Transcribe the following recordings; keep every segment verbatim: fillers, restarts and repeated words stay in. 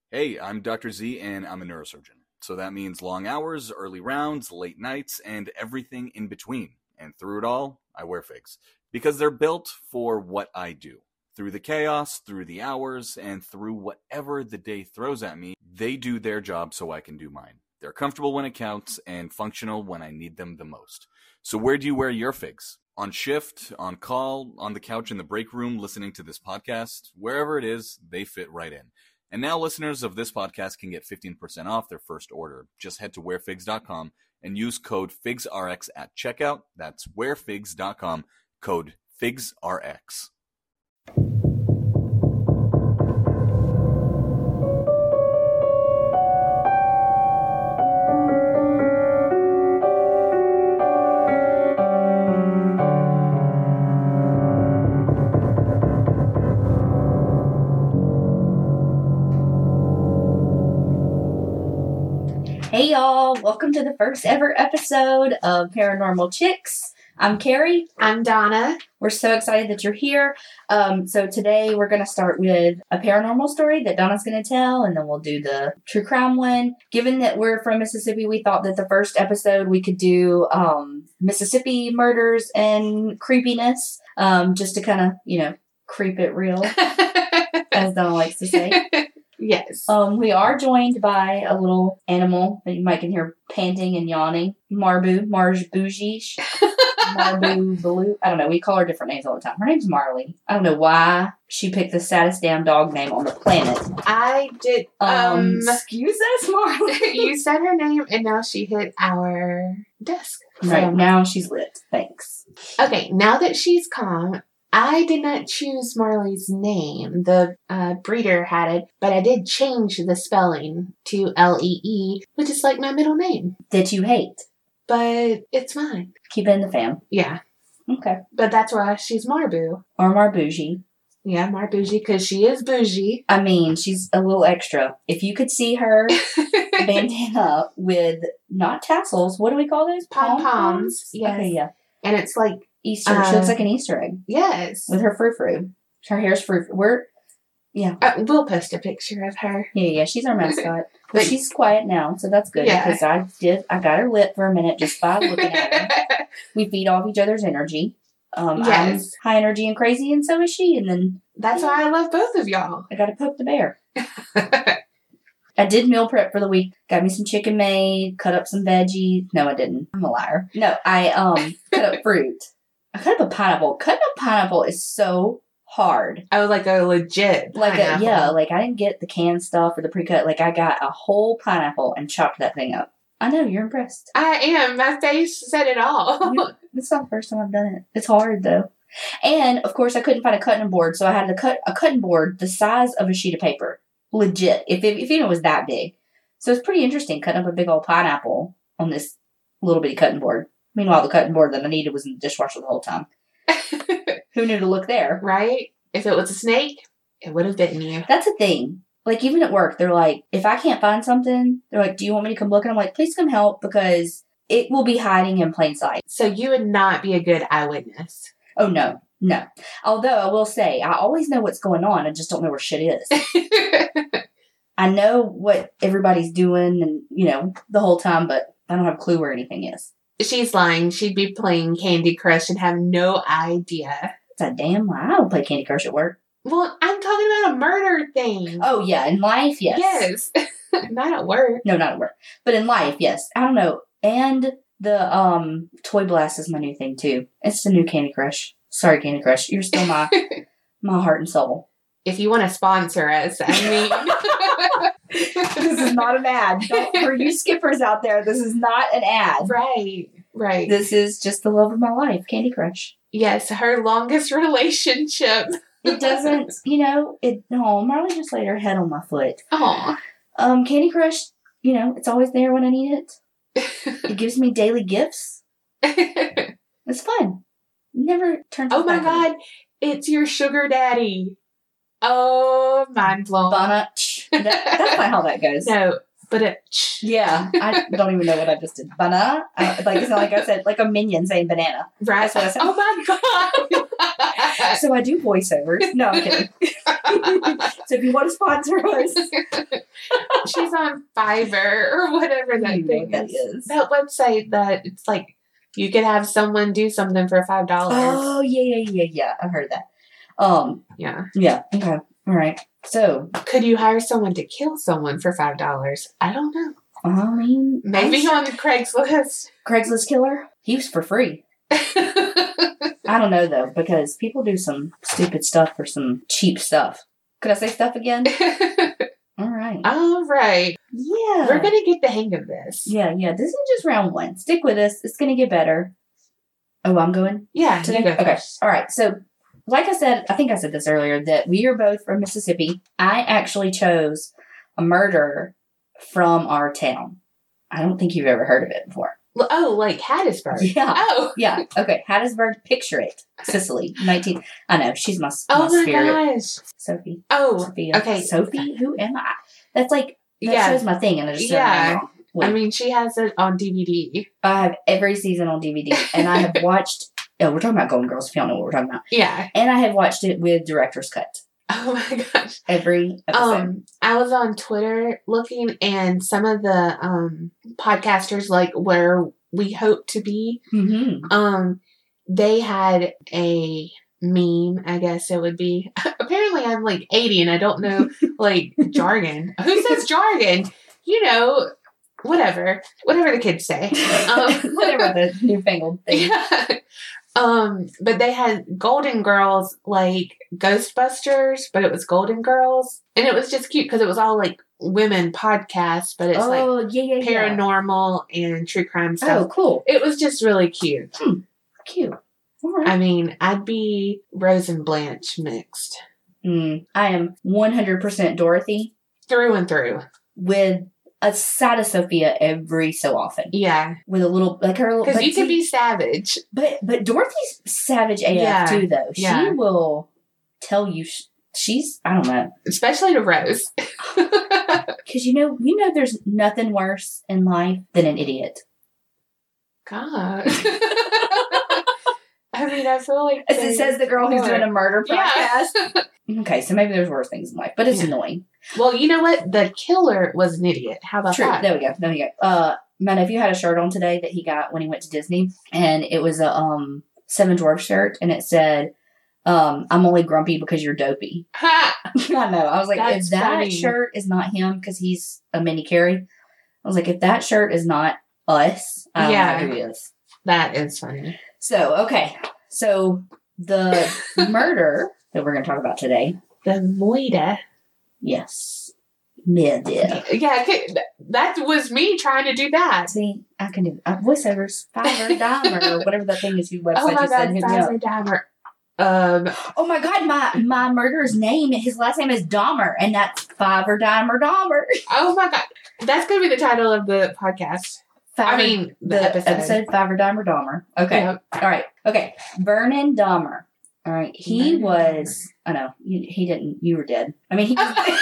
Hey, I'm Doctor Z, and I'm a neurosurgeon. So that means long hours, early rounds, late nights, and everything in between. And through it all, I wear figs. Because they're built for what I do. Through the chaos, through the hours, and through whatever the day throws at me, they do their job so I can do mine. They're comfortable when it counts, and functional when I need them the most. So where do you wear your figs? On shift, on call, on the couch in the break room, listening to this podcast? Wherever it is, they fit right in. And now listeners of this podcast can get fifteen percent off their first order. Just head to wear figs dot com and use code FIGSRX at checkout. That's wear figs dot com, code FIGSRX. Hey y'all, welcome to the first ever episode of Paranormal Chicks. I'm Carrie. I'm Donna. We're so excited that you're here. Um, so today we're going to start with a paranormal story that Donna's going to tell, and then we'll do the true crime one. Given that we're from Mississippi, we thought that the first episode we could do um, Mississippi murders and creepiness, um, just to kind of, you know, creep it real, as Donna likes to say. Yes. Um, we are joined by a little animal that you might can hear panting and yawning. Marbu, Marge Bougie, Marbu Baloo. I don't know. We call her different names all the time. Her name's Marley. I don't know why she picked the saddest damn dog name on the planet. I did. Um, Um, excuse us, Marley. you said her name, and now she hit our desk. Right So- now she's lit. Thanks. Okay, now that she's calm, I did not choose Marley's name. The uh, breeder had it, but I did change the spelling to L E E, which is like my middle name. That you hate. But it's mine. Keep it in the fam. Yeah, Okay. but that's why she's Marbu. Or Marbougie. Yeah, Marbougie, because she is bougie. I mean, she's a little extra. If you could see her bandana with not tassels, what do we call those? Pom-poms, yes. Okay, yeah. And it's like, Easter. Uh, she looks like an Easter egg yes. with her frou-frou. Her hair's frou. We're yeah, Uh, we'll post a picture of her. yeah, yeah. She's our mascot, but But- she's quiet now, so that's good Yeah. because I did. I got her lit for a minute just by looking at her. We feed off each other's energy. Um, Yes. I'm high energy and crazy, and so is she. And then That's why I love both of y'all. I got to poke the bear. I did meal prep for the week. Got me some chicken made. Cut up some veggies. No, I didn't. I'm a liar. No, I um cut up fruit. I cut up a pineapple. Cutting up pineapple is so hard. Oh, like a legit Like a, pineapple. yeah, like I didn't get the canned stuff or the pre-cut. Like I got a whole pineapple and chopped that thing up. I know, you're impressed. I am. My face said it all. You- It's not the first time I've done it. It's hard though. And of course I couldn't find a cutting board, so I had to cut a cutting board the size of a sheet of paper. Legit. If it, if even it was that big. So it's pretty interesting cutting up a big old pineapple on this little bitty cutting board. Meanwhile, the cutting board that I needed was in the dishwasher the whole time. Who knew to look there? Right? If it was a snake, it would have bitten you. That's a thing. Like, even at work, they're like, if I can't find something, they're like, do you want me to come look? And I'm like, please come help because it will be hiding in plain sight. So you would not be a good eyewitness. Oh, no. No. Although, I will say, I always know what's going on. I just don't know where shit is. I know what everybody's doing and, you know, the whole time, but I don't have a clue where anything is. She's lying. She'd be playing Candy Crush and have no idea. It's a damn lie. I don't play Candy Crush at work. Well, I'm talking about a murder thing. Oh, yeah. In life, yes. Yes. Not at work. No, not at work. But in life, yes. I don't know. And the um Toy Blast is my new thing, too. It's the new Candy Crush. Sorry, Candy Crush. You're still my my heart and soul. If you want to sponsor us, I mean... This is not an ad. Don't, for you skippers out there, this is not an ad. Right, right. This is just the love of my life, Candy Crush. Yes, her longest relationship. It doesn't, you know, it, no, Marley just laid her head on my foot. Aw. Um, Candy Crush, you know, it's always there when I need it. It gives me daily gifts. It's fun. Never turns Oh my back on. god, it's your sugar daddy. Oh, mind blown. Bonnet. That, that's not how that goes. No, But it. Yeah, I don't even know what I just did. Banana, uh, like it's not like I said, like a minion saying banana. Right. That's what I said. Oh my god. So I do voiceovers. No, I'm kidding. So if you want to sponsor us, she's on Fiverr or whatever that You know thing what that is. is. That website that it's like you could have someone do something for five dollars. oh yeah, yeah, yeah, yeah. I've heard that. Um, Yeah. yeah. Okay. All right. So Could you hire someone to kill someone for five dollars? I don't know. I mean, Maybe I'm sure on Craigslist. Craigslist killer. He was for free. I don't know though, because people do some stupid stuff for some cheap stuff. Could I say stuff again? All right. All right. Yeah. We're going to get the hang of this. Yeah, yeah. This is just round one. Stick with us. It's going to get better. Oh, I'm going Yeah. today? You go Okay. first. All right. So, like I said, I think I said this earlier, that we are both from Mississippi. I actually chose a murderer from our town. I don't think you've ever heard of it before. Well, oh, like Hattiesburg. Yeah. Oh. Yeah. Okay. Hattiesburg, picture it. Sicily, nineteen. I know. She's my, my Oh my spirit. gosh. Sophie. Oh. Sophia. okay. Sophie? Who am I? That's like, that Yeah. shows my thing, and I just said Yeah. it wrong. Wait. I mean, she has it on D V D. I have every season on D V D, and I have watched. Oh, we're talking about Golden Girls. If you don't know what we're talking about, Yeah. and I have watched it with director's cut. Oh my gosh. Every episode. Um, I was on Twitter looking, and some of the um podcasters, like where we hope to be, mm-hmm. um, they had a meme. I guess it would be. Apparently, I'm like eighty, and I don't know like jargon. Who says jargon? You know, whatever, whatever the kids say. Um, Whatever the newfangled thing. Yeah. Um, but they had Golden Girls, like Ghostbusters, but it was Golden Girls, and it was just cute because it was all like women podcasts, but it's like Oh yeah, yeah, yeah. paranormal and true crime Oh, stuff. cool. It was just really cute. Cute. All right. I mean, I'd be Rose and Blanche mixed Mm, I am one hundred percent Dorothy through and through. with a side of Sophia every so often. Yeah, With a little, like her little. because but you could see- be savage. But but Dorothy's savage A F Yeah, too, though. She yeah. will tell you sh- she's. I don't know. Especially to Rose. Because you know, you know, there's nothing worse in life than an idiot. God. I mean, I feel like As it says, the girl who's doing a murder Yeah. podcast. Okay, so maybe there's worse things in life, but it's Yeah. annoying. Well, you know what? The killer was an idiot. How about True. that? There we go. There we go. Uh, my nephew had a shirt on today that he got when he went to Disney, and it was a um Seven Dwarfs shirt, and it said, um, "I'm only grumpy because you're dopey." Ha! I know. I was like, That's if that funny. shirt is not him because he's a mini Carrie, I was like, if that shirt is not us, I don't Yeah. know who he is. That is funny. So okay, so the murder that we're going to talk about today, The Moida. yes, murder. Yeah, okay, th- that was me trying to do that. See, I can do uh, voiceovers, Fiverr, Dahmer, or whatever that thing is. You website Oh my you said, god, hit me up. Fiverr Dahmer. Um, Oh my god, my my murderer's name, his last name is Dahmer, and that's Fiverr, Dahmer, Dahmer. oh my god, that's gonna be the title of the podcast. I Fiverr- mean, the, the episode. episode Fiverr, Dahmer, Dahmer. Okay. Yep. All right. Okay. Vernon Dahmer. All right. He Vernon was. I know. You, he didn't. You were dead. I mean, he.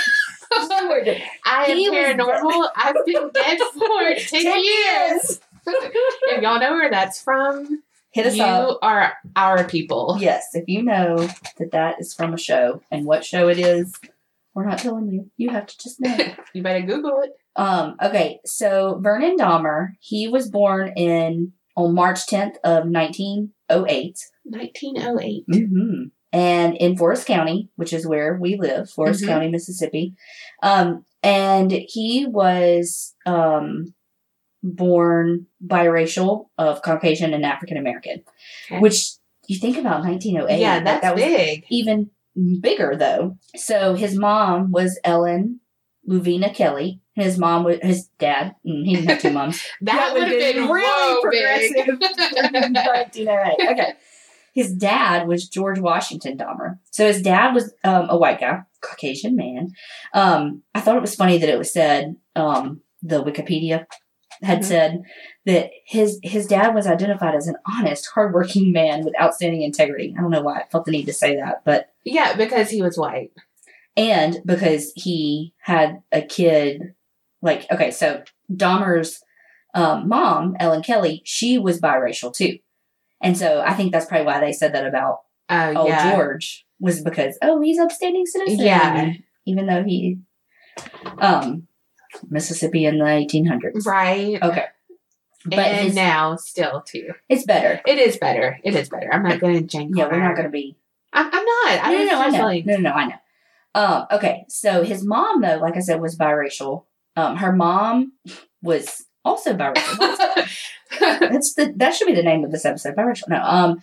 you were dead. I am He was paranormal. I've been dead for ten, Ten years. If y'all know where that's from, Hit us you up. are our people. Yes, if you know that that is from a show and what show it is, we're not telling you. You have to just know. You better Google it. Um. Okay. So Vernon Dahmer. He was born in on March tenth of nineteen oh eight. nineteen oh eight. Mm-hmm. And in Forest County, which is where we live, Forest Mhm. County, Mississippi. Um, and he was um, born biracial of Caucasian and African American, Okay. which you think about nineteen oh eight. Yeah, like, that's that was big. even bigger though. So his mom was Ellen Luvina Kelly. His mom was his dad. mm, He didn't have two moms. That, would have been really real big. progressive. nineteen oh eight. Okay. His dad was George Washington Dahmer. So his dad was um, a white guy, Caucasian man. Um, I thought it was funny that it was said, um, the Wikipedia had Mhm. said that his his dad was identified as an honest, hardworking man with outstanding integrity. I don't know why I felt the need to say that, but Yeah, because he was white. and because he had a kid like, okay, so Dahmer's um, mom, Ellen Kelly, she was biracial too. And so I think that's probably why they said that about Oh, old yeah. George, was because, oh, he's upstanding citizen. Yeah. Even though he, um, Mississippi in the eighteen hundreds. Right. Okay. But and his, now still too. it's better. It is better. It is better. I'm not going to jank Yeah, on we're not her. going to be. I'm, I'm not. I No, no, was no, I just know. like, No, no, no, I know. Um, okay, so his mom, though, like I said, was biracial. Um, her mom was also biracial. That's the that should be the name of this episode, biracial. No, um,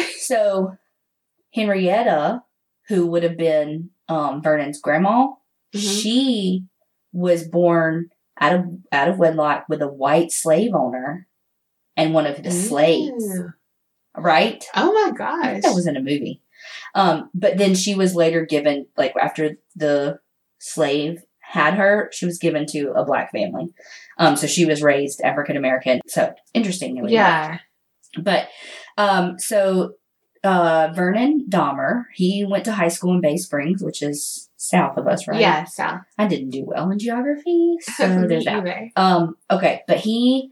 so Henrietta, who would have been um Vernon's grandma, Mhm. she was born out of out of wedlock with a white slave owner and one of his slaves. Ooh. Right? Oh my I gosh. think that was in a movie. Um, but then she was later given, like after the slave had her, she was given to a black family. Um, so she was raised African American. So interesting. Yeah. But um, so uh, Vernon Dahmer, he went to high school in Bay Springs, which is south of us, right? Yeah, so. I didn't do well in geography, so Me there's that. either. Um, okay, but he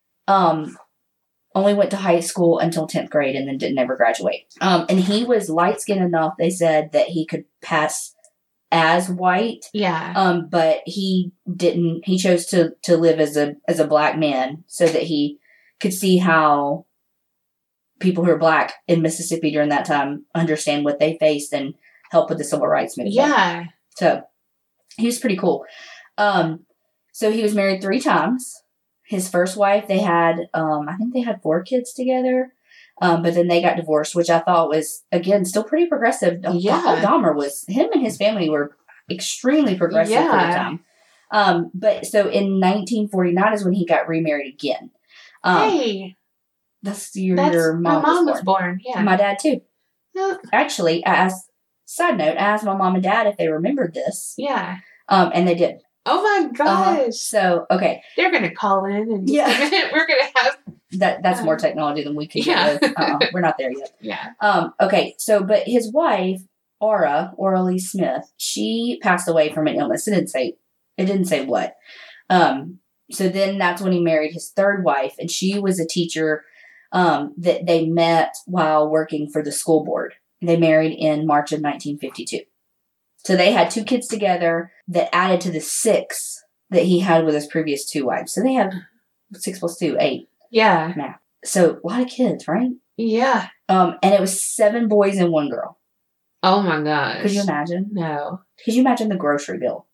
um only went to high school until tenth grade and then didn't ever graduate. Um, and he was light skinned enough, they said, that he could pass as white. Yeah. Um, but he didn't he chose to to live as a as a black man so that he could see how people who are black in Mississippi during that time understand what they faced and help with the civil rights movement. Yeah. So he was pretty cool. Um, so he was married three times. His first wife, they had, um, I think they had four kids together. Um, but then they got divorced, which I thought was, again, still pretty progressive. Yeah. Dahmer was, him and his family were extremely progressive for the Yeah. time. Um, but so in nineteen forty-nine is when he got remarried again. Um, Hey. that's your, That's, your my mom, mom was was born. born. Yeah. My dad too. Oh, Actually, I asked, side note, I asked my mom and dad if they remembered this. yeah. Um, and they did. Oh my gosh. Uh-huh. So, okay. They're going to call in and Yeah. we're going to have. That that's more Um, technology than we can yeah. do. Uh-uh, we're not there yet. Yeah. Um, okay, so but his wife, Aura, Aura Lee Smith, she passed away from an illness. It didn't say it didn't say what. Um, so then that's when he married his third wife, and she was a teacher um, that they met while working for the school board. They married in March of nineteen fifty-two. So they had two kids together that added to the six that he had with his previous two wives. So they have six plus two, eight. Yeah. Now, so a lot of kids, right? Yeah. Um, and it was seven boys and one girl. Oh my gosh. Could you imagine? No. Could you imagine the grocery bill?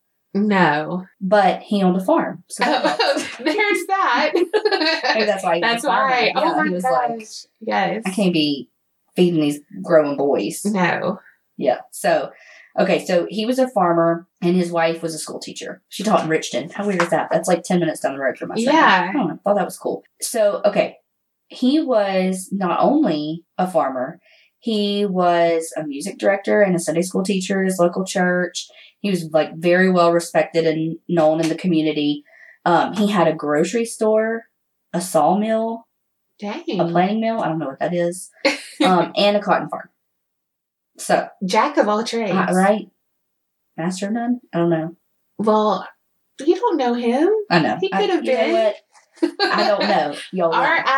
No. But he owned a farm, so that helped. Oh, there's that. Maybe that's why. He was That's a farmer. why. Yeah, Oh my he was gosh. like, Yes. I can't be feeding these growing boys. No. Yeah. So, okay. So he was a farmer, and his wife was a school teacher. She taught in Richton. How weird is that? That's like ten minutes down the road from us. Yeah. I don't know. I thought that was cool. So, okay. He was not only a farmer, he was a music director and a Sunday school teacher at his local church. He was like very well respected and known in the community. Um, he had a grocery store, a sawmill, Dang. a planing mill. I don't know what that is, um, and a cotton farm. So, Jack of all trades. uh, right? Master of none? I don't know. Well, you don't know him. I know. He I- could have you know been. what? I don't know. Y'all Our know.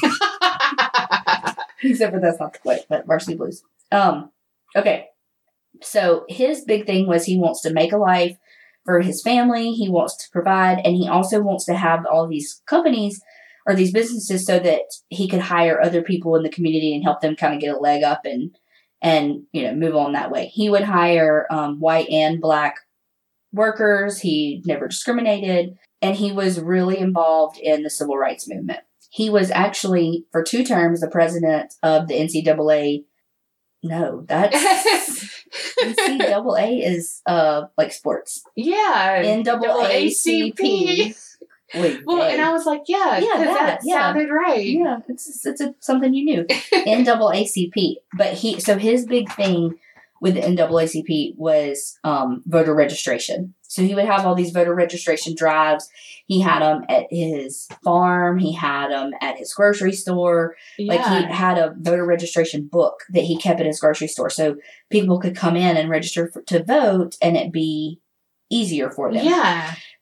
I. Except for that's not the way, but Varsity Blues. Um, okay. So his big thing was he wants to make a life for his family. He wants to provide, and he also wants to have all these companies or these businesses so that he could hire other people in the community and help them kind of get a leg up and and you know move on that way. He would hire um, white and black workers. He never discriminated, and he was really involved in the civil rights movement. He was actually, for two terms, the president of the N C double A. No, that's N C double A is uh like sports. Yeah. N double A C P. Wait, Well, hey. and I was like, yeah, Yeah, because that, that, yeah. sounded right. Yeah, it's it's a, something you knew. N double A C P. But he so his big thing with the N double A C P was um, voter registration. So he would have all these voter registration drives. He had them at his farm. He had them at his grocery store. Yeah. Like he had a voter registration book that he kept at his grocery store, so people could come in and register for, to vote, and it be easier for them. Yeah.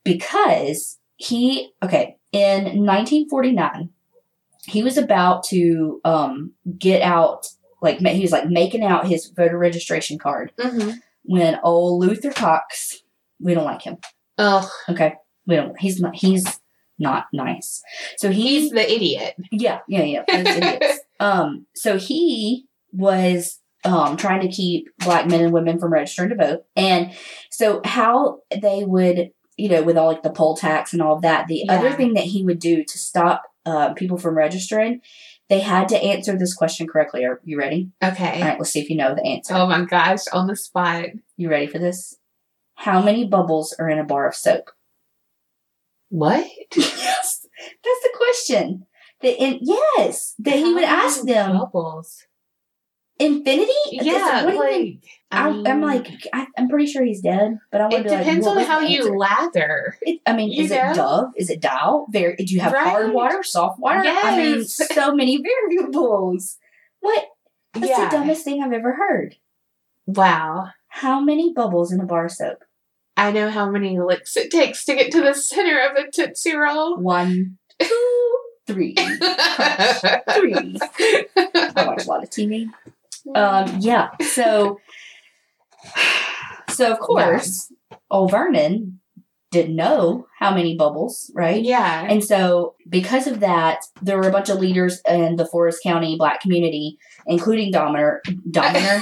because he, okay, in nineteen forty-nine, he was about to um, get out, like, he was like making out his voter registration card Mm-hmm. when old Luther Cox, we don't like him. Oh, Okay. We don't, he's not, he's not nice. So he's, he's the idiot. yeah, yeah, yeah. those idiots. um, so he was um, trying to keep black men and women from registering to vote. And so how they would, you know, with all like the poll tax and all of that, the Yeah. other thing that he would do to stop uh, people from registering, they had to answer this question correctly. Are you ready? Okay. All right, let's see if you know the answer. Oh my gosh, on the spot. You ready for this? How many bubbles are in a bar of soap? What? Yes, that's the question. That in yes, that he would How ask many them. Bubbles. Infinity? Yeah, What do you like think? I I mean, I'm like, I, I'm pretty sure he's dead, but I want it to be like, depends what on was how the you answer? lather. It, I mean, you is know? it Dove? Is it Dow? Very? Do you have hard Right. water, soft water? I mean, Yes. so many variables. What? That's Yeah. the dumbest thing I've ever heard. Wow. How many bubbles in a bar of soap? I know how many licks it takes to get to the center of a Tootsie Roll. One, two, three. Crunch. Three. I watch a lot of T V. Um, yeah. So, so of course, old Vernon didn't know how many bubbles, right? Yeah. And so, because of that, there were a bunch of leaders in the Forest County Black community, including Dominer, Dominer,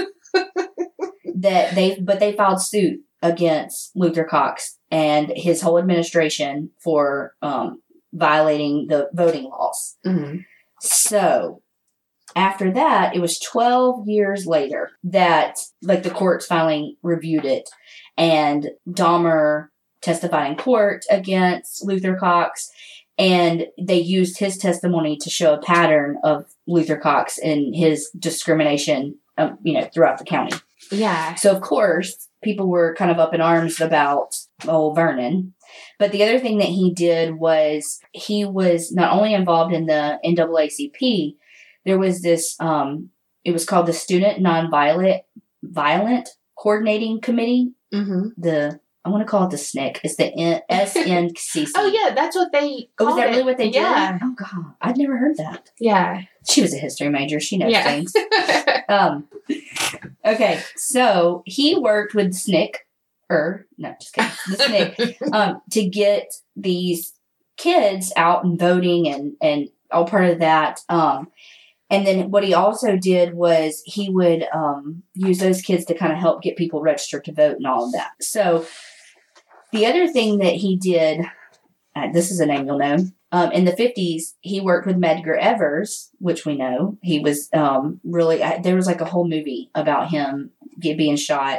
that they, but they filed suit against Luther Cox and his whole administration for um, violating the voting laws. Mhm. So, after that, it was twelve years later that, like, the courts finally reviewed it, and Dahmer testified in court against Luther Cox, and they used his testimony to show a pattern of Luther Cox and his discrimination, um, you know, throughout the county. Yeah. So, of course, people were kind of up in arms about old Vernon. But the other thing that he did was he was not only involved in the N double A C P, there was this, um, it was called the Student Nonviolent Violent Coordinating Committee. Mm-hmm. The, I want to call it the S N C C. It's the N- S N C C. Oh, yeah, that's what they Oh, was called that it. really what they did? Yeah. Oh, God. I'd never heard that. Yeah. She was a history major. She knows Yeah. things. Um, okay, so he worked with S N C C, or, no, just kidding, the S N C C, um, to get these kids out and voting and, and all part of that. Um, and then what he also did was he would um, use those kids to kind of help get people registered to vote and all of that. So the other thing that he did, uh, this is a name you'll know, um, in the fifties, he worked with Medgar Evers, which we know. He was um, really, uh, there was like a whole movie about him get, being shot.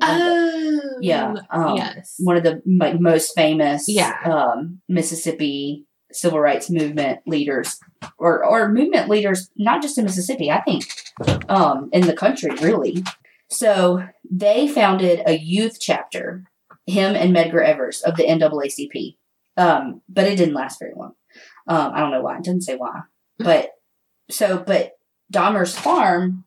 Oh. Yeah. Um, yes. One of the like most famous Yeah. um, Mississippi civil rights movement leaders, or, or movement leaders, not just in Mississippi, I think, um, in the country, really. So they founded a youth chapter, him and Medgar Evers, of the N double A C P. Um, but it didn't last very long. Um, I don't know why. It didn't say why. But so, but Dahmer's farm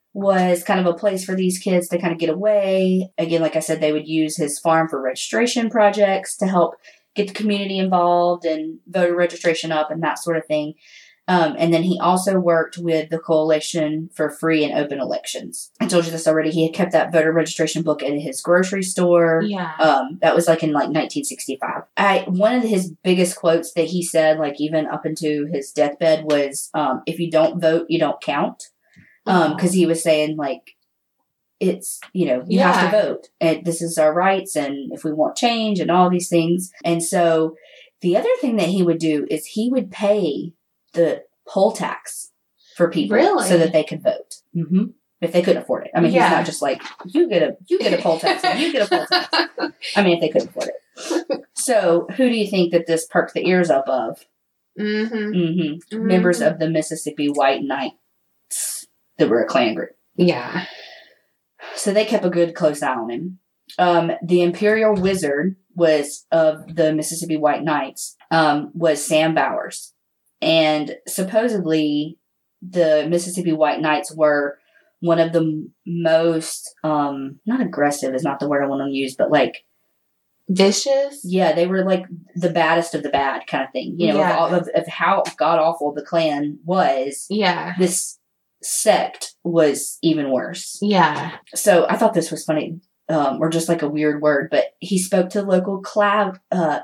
was kind of a place for these kids to kind of get away. Again, like I said, they would use his farm for registration projects to help get the community involved and voter registration up and that sort of thing. Um, and then he also worked with the Coalition for Free and Open Elections. I told you this already. He had kept that voter registration book at his grocery store. Yeah. Um, that was like in like nineteen sixty-five. I one of his biggest quotes that he said, like even up into his deathbed, was, um, "If you don't vote, you don't count." Um, because he was saying like, it's, you know, you have to Yeah. vote, and this is our rights, and if we want change and all these things. And so the other thing that he would do is he would pay the poll tax for people, Really? so that they could vote. Mm-hmm. If they couldn't afford it. I mean, Yeah. he's not just like, you get a you get a poll tax and you get a poll tax. I mean, if they couldn't afford it. So who do you think that this perked the ears up of? Mm-hmm. Mm-hmm. Mhm. Members of the Mississippi White Knights that were a Klan group. Yeah. So they kept a good close eye on him. Um, the Imperial Wizard was of the Mississippi White Knights, um, was Sam Bowers. And supposedly the Mississippi White Knights were one of the m- most, um, not aggressive is not the word I want to use, but like Vicious? Yeah, they were like the baddest of the bad kind of thing. You know, Yeah. of, of, of how god awful the Klan was. Yeah. This sect was even worse. Yeah. So I thought this was funny, um, or just like a weird word, but he spoke to the local clav, uh,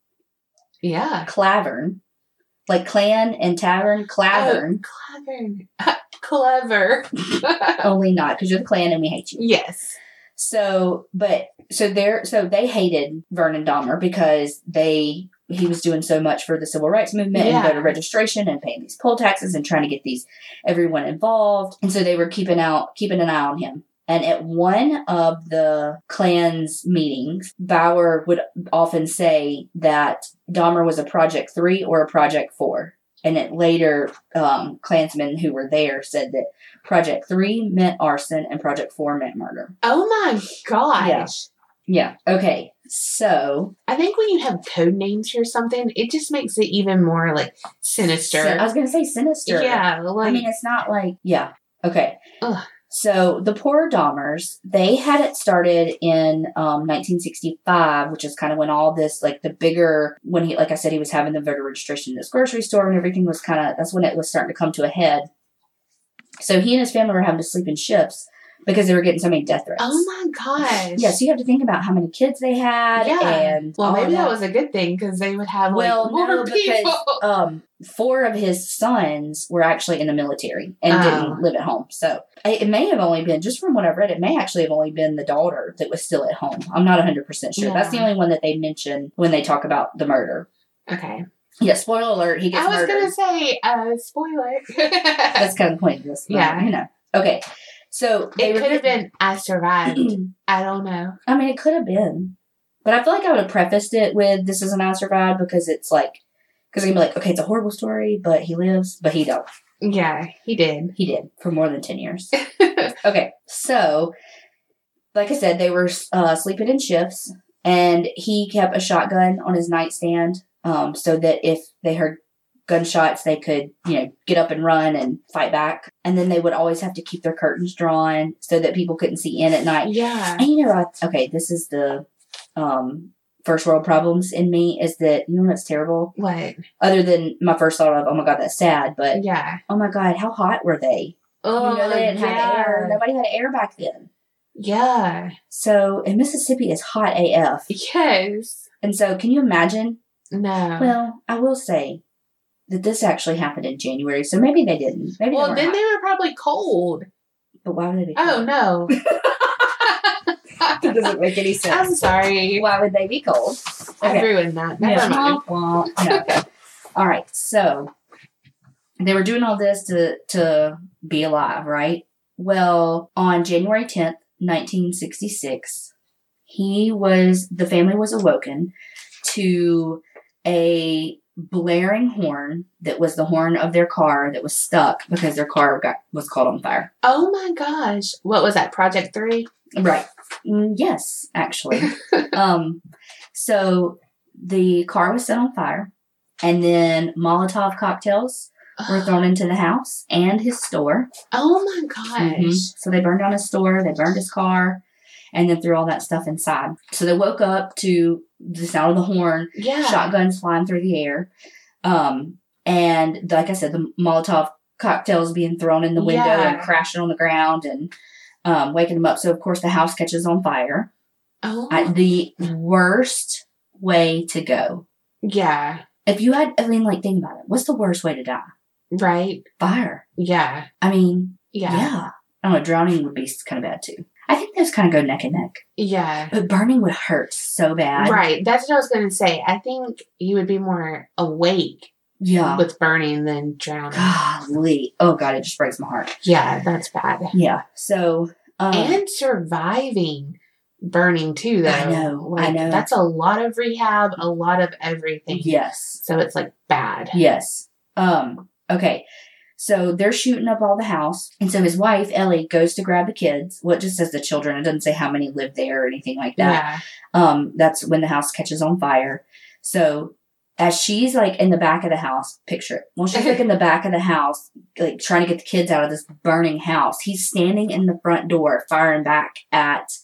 Yeah. clavern, like clan and tavern, clavern. Oh, clever. Clever. Only not, because you're the Klan and we hate you. Yes. So, but, so they're, so they hated Vernon Dahmer because they, he was doing so much for the civil rights movement Yeah. and voter registration and paying these poll taxes and trying to get these, everyone involved. And so they were keeping out, keeping an eye on him. And at one of the Klan's meetings, Bauer would often say that Dahmer was a Project three or a Project four. And it later, um, Klansmen who were there said that Project three meant arson and Project four meant murder. Oh my gosh. Yeah. Yeah. Okay. So. I think when you have code names for something, it just makes it even more like sinister. I was going to say sinister. Yeah. Like, I mean, it's not like, yeah. Okay. Ugh. So the poor Dahmers, they had it started in um, nineteen sixty-five, which is kind of when all this, like the bigger, when he, like I said, he was having the voter registration in this grocery store and everything was kind of, that's when it was starting to come to a head. So he and his family were having to sleep in shifts because they were getting so many death threats. oh my gosh. Yeah, so you have to think about how many kids they had. Yeah. And Well, all maybe of that was a good thing because they would have like well, more no, people. because um, four of his sons were actually in the military and Oh. didn't live at home. So it, it may have only been, just from what I've read, it may actually have only been the daughter that was still at home. I'm not one hundred percent sure. Yeah. That's the only one that they mention when they talk about the murder. Okay. Yeah, spoiler alert, he gets I was murdered. going to say, uh, spoiler. That's kind of the point of this. Yeah. You know. Okay. So they It were could have getting- been, I survived. I don't know. I mean, it could have been. But I feel like I would have prefaced it with, this is an I survived, because it's like, because I'm like, okay, it's a horrible story, but he lives, but he don't. Yeah, he did. He did for more than ten years. Okay, so, like I said, they were uh, sleeping in shifts, and he kept a shotgun on his nightstand um, so that if they heard gunshots, they could, you know, get up and run and fight back. And then they would always have to keep their curtains drawn so that people couldn't see in at night. Yeah. And you know, I, okay, this is the um, first world problems in me, is that, you know what's terrible? What? Other than my first thought of, oh my God, that's sad, but Yeah. oh my God, how hot were they? Oh, you know, they didn't yeah. have air. Nobody had air back then. Yeah. So, and Mississippi is hot A F. Yes. And so, can you imagine? No. Well, I will say that this actually happened in January, so maybe they didn't. Maybe well, they then weren't they hot. were probably cold. But why would they be Oh, cold? no. That doesn't make any sense. I'm sorry. Why would they be cold? I ruined that. Never Yeah. mind. Womp womp. No. All right, so they were doing all this to to be alive, right? Well, on January tenth, nineteen sixty-six, he was the family was awoken to a blaring horn that was the horn of their car that was stuck because their car got was caught on fire. Oh, my gosh. What was that, Project three? Right. Mm, yes, actually. um, so the car was set on fire, and then Molotov cocktails were thrown into the house and his store. Oh, my gosh. Mhm. So they burned down his store, they burned his car, and then threw all that stuff inside. So they woke up to the sound of the horn, Yeah. shotguns flying through the air, um, and like I said, the Molotov cocktails being thrown in the window Yeah. and crashing on the ground and um, waking them up. So of course the house catches on fire. Oh. At the worst way to go. yeah. If you had, I mean, like, think about it. What's the worst way to die? Right. Fire. Yeah. I mean, Yeah. yeah. I don't know, drowning would be kind of bad too. I think those kind of go neck and neck. Yeah. But burning would hurt so bad. Right. That's what I was going to say. I think you would be more awake Yeah. with burning than drowning. Golly. Oh, God, it just breaks my heart. Yeah, that's bad. Yeah. So, um, And surviving burning too, though. I know, I Like, know. That's a lot of rehab, a lot of everything. yes. So it's like bad. Yes. Um, okay. So they're shooting up all the house. And so his wife, Ellie, goes to grab the kids. Well, it just says the children. It doesn't say how many live there or anything like that. Yeah. Um, that's when the house catches on fire. So as she's like in the back of the house, picture it. Well, she's like in the back of the house, like trying to get the kids out of this burning house. He's standing in the front door, firing back at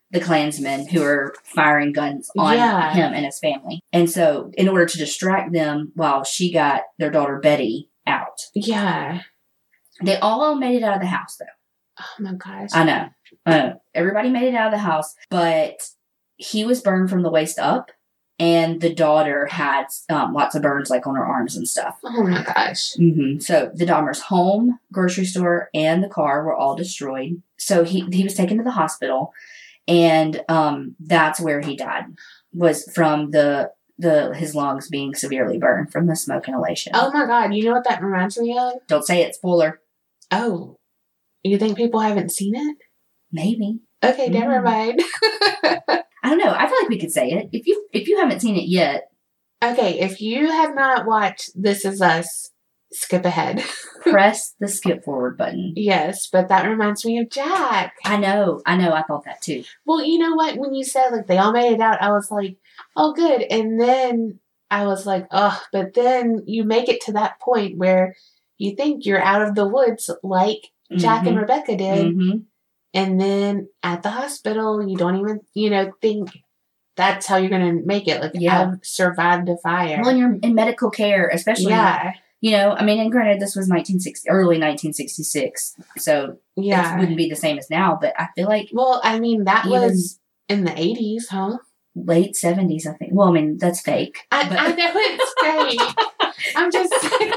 the Klansmen who are firing guns on Yeah. him and his family. And so, in order to distract them while she got their daughter Betty out, Yeah. they all made it out of the house, though. Oh my gosh. I know. I know. Everybody made it out of the house, but he was burned from the waist up, and the daughter had um, lots of burns, like on her arms and stuff. Oh my gosh. Mm-hmm. So the Dahmer's home, grocery store, and the car were all destroyed. So he he was taken to the hospital, and um, that's where he died. Was from the the his lungs being severely burned from the smoke inhalation. Oh my god. You know what that reminds me of? Don't say it. Spoiler. Oh. You think people haven't seen it? Maybe. Okay, Mm. never mind. I don't know. I feel like we could say it if you if you haven't seen it yet. Okay, if you have not watched This Is Us, skip ahead. Press the skip forward button. Yes, but that reminds me of Jack. I know. I know. I thought that too. Well, you know what? When you said like they all made it out, I was like, oh, good. And then I was like, oh, but then you make it to that point where you think you're out of the woods like Jack and Rebecca did. Mm-hmm. And then at the hospital, you don't even, you know, think that's how you're going to make it. Like, Yeah. I've survived a fire. Well, you're in medical care, especially. Yeah. You know, I mean, and granted, this was nineteen sixty, early nineteen sixty-six, so Yeah. it wouldn't be the same as now. But I feel like Well, I mean, that Even- was in the eighties, huh? late seventies. I think. Well, I mean, that's fake. I, but- I know it's fake. I'm just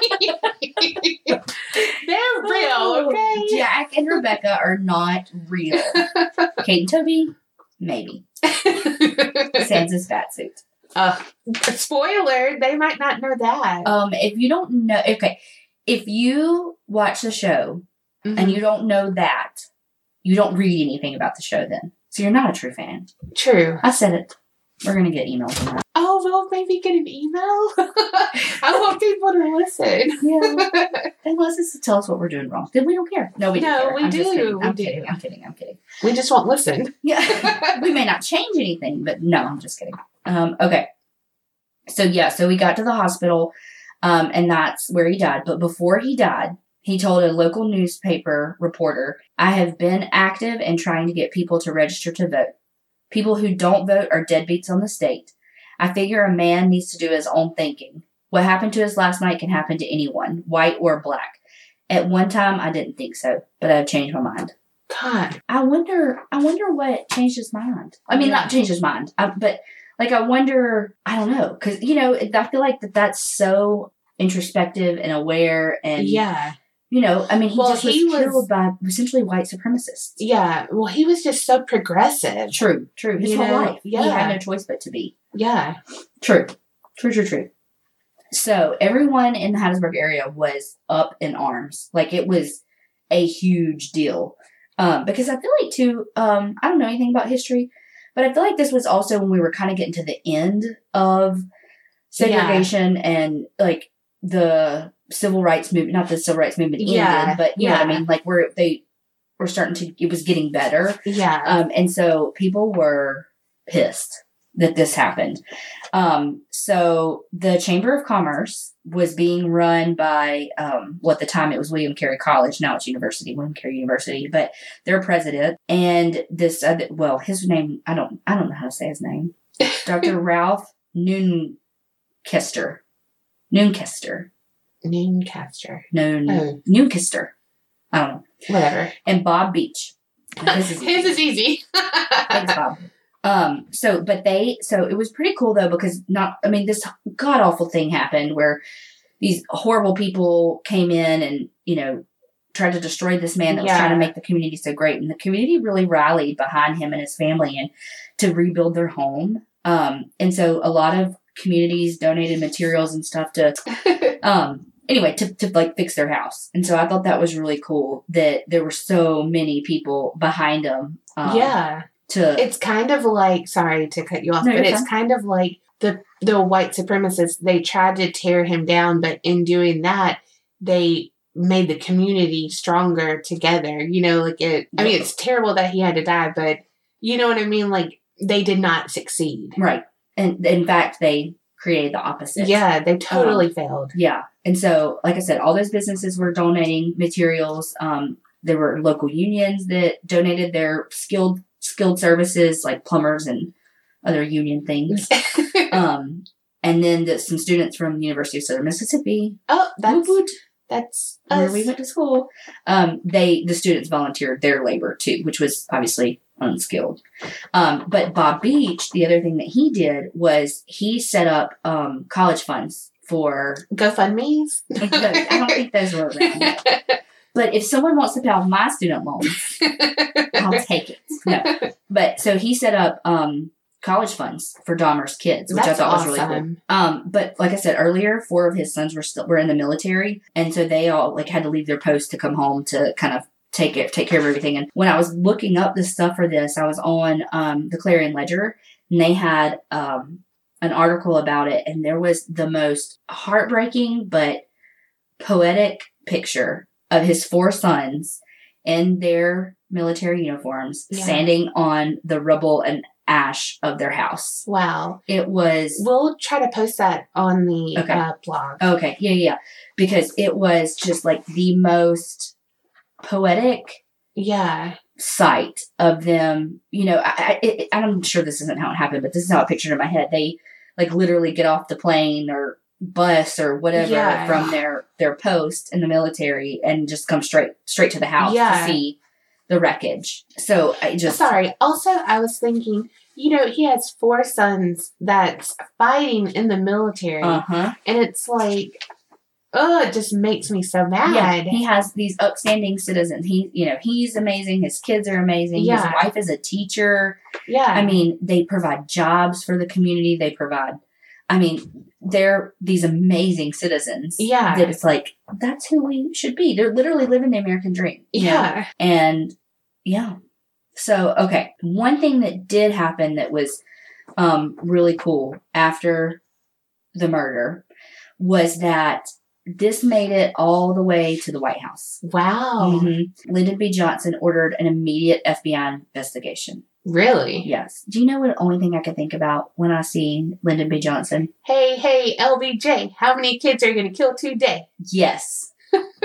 saying. They're real, okay? Jack and Rebecca are not real. Kate and Toby, maybe. Sansa's fat suit. uh, spoiler, they might not know that. Um, if you don't know, okay, if you watch the show Mhm. and you don't know that, you don't read anything about the show then. So you're not a true fan. True. I said it. We're going to get emails on that. Oh, we'll maybe get an email. I want people to listen. Yeah. Unless it's to tell us what we're doing wrong. Then we don't care. No, we do No, care. we I'm just do. kidding. We I'm do. kidding. I'm kidding. I'm kidding. We just won't listen. Yeah. We may not change anything, but no, I'm just kidding. Um, okay. So, yeah, so we got to the hospital, um, and that's where he died. But before he died, he told a local newspaper reporter, I have been active in trying to get people to register to vote. People who don't vote are deadbeats on the state. I figure a man needs to do his own thinking. What happened to us last night can happen to anyone, white or black. At one time, I didn't think so, but I've changed my mind. God. I wonder, I wonder what changed his mind. I mean, not changed his mind, I, but like, I wonder, I don't know. Cause you know, I feel like that that's so introspective and aware and, Yeah. you know, I mean, he Well, just was he was- killed by essentially white supremacists. Yeah. Well, he was just so progressive. True, true. His You whole know, life. He yeah. had no choice but to be. Yeah. True. True, true, true. So everyone in the Hattiesburg area was up in arms. Like it was a huge deal. Um, because I feel like too, um, I don't know anything about history, but I feel like this was also when we were kind of getting to the end of segregation and like the civil rights movement, not the civil rights movement ended, Yeah, but you know what I yeah. mean? Like where they were starting to, it was getting better. Yeah. Um, and so people were pissed that this happened. Um, so the Chamber of Commerce was being run by, um, well, at the time it was William Carey College. Now it's University, William Carey University, but their president and this, uh, well, his name, I don't, I don't know how to say his name. Doctor Ralph Noonkester. Noonkester. Nooncaster. Noon, Oh. Noonkester. I don't know. Whatever. And Bob Beach. His is His is easy. Thanks, Bob. Um, so, but they, so it was pretty cool though, because not, I mean, this god awful thing happened where these horrible people came in and, you know, tried to destroy this man that was Yeah. trying to make the community so great. And the community really rallied behind him and his family and to rebuild their home. Um, and so a lot of communities donated materials and stuff to, um, anyway, to, to like fix their house. And so I thought that was really cool that there were so many people behind them. Um, Yeah. To, It's kind of like, sorry to cut you off, No, but you're it's fine. kind of like the the white supremacists. They tried to tear him down, but in doing that, they made the community stronger together. You know, like it. I mean, it's terrible that he had to die, but you know what I mean. Like they did not succeed. right. And in fact, they created the opposite. Yeah, they totally Um, failed. Yeah. And so, like I said, all those businesses were donating materials. Um, there were local unions that donated their skilled skilled services like plumbers and other union things. um, and then the, some students from the University of Southern Mississippi. Oh, that's woot, woot, that's where us. we went to school. Um, they the students volunteered their labor too, which was obviously unskilled. Um, but Bob Beach, the other thing that he did was he set up um, college funds for GoFundMe's. I don't think those were around yet. But if someone wants to pay off my student loans, I'll take it. No, but so he set up um, college funds for Dahmer's kids, which That's I thought awesome. was really cool. Um, but like I said earlier, four of his sons were still were in the military, and so they all like had to leave their post to come home to kind of take it, take care of everything. And when I was looking up the stuff for this, I was on um, the Clarion Ledger, and they had um, an article about it, and there was the most heartbreaking but poetic picture of his four sons in their military uniforms, Yeah. standing on the rubble and ash of their house. Wow. It was We'll try to post that on the Okay. uh, blog. okay, yeah, yeah, yeah, because it was just like the most poetic Yeah. sight of them. You know, I, I, it, I'm sure this isn't how it happened, but this is how I pictured it in my head. They like literally get off the plane or bus or whatever Yeah. from their their post in the military and just come straight straight to the house Yeah. to see the wreckage. So I just Sorry. Also, I was thinking, you know, he has four sons that's fighting in the military. uh huh. And it's like, oh, it just makes me so mad. Yeah, he has these upstanding citizens. He, you know, he's amazing. His kids are amazing. Yeah. His wife is a teacher. Yeah. I mean, they provide jobs for the community. They provide, I mean, they're these amazing citizens. Yeah. That it's like, that's who we should be. They're literally living the American dream. you know? Yeah. And yeah. So, okay. One thing that did happen that was um, really cool after the murder was that this made it all the way to the White House. Wow. Mhm. Lyndon B. Johnson ordered an immediate F B I investigation. Really? Yes. Do you know what the only thing I can think about when I see Lyndon B. Johnson? Hey, hey, L B J, how many kids are you going to kill today? Yes.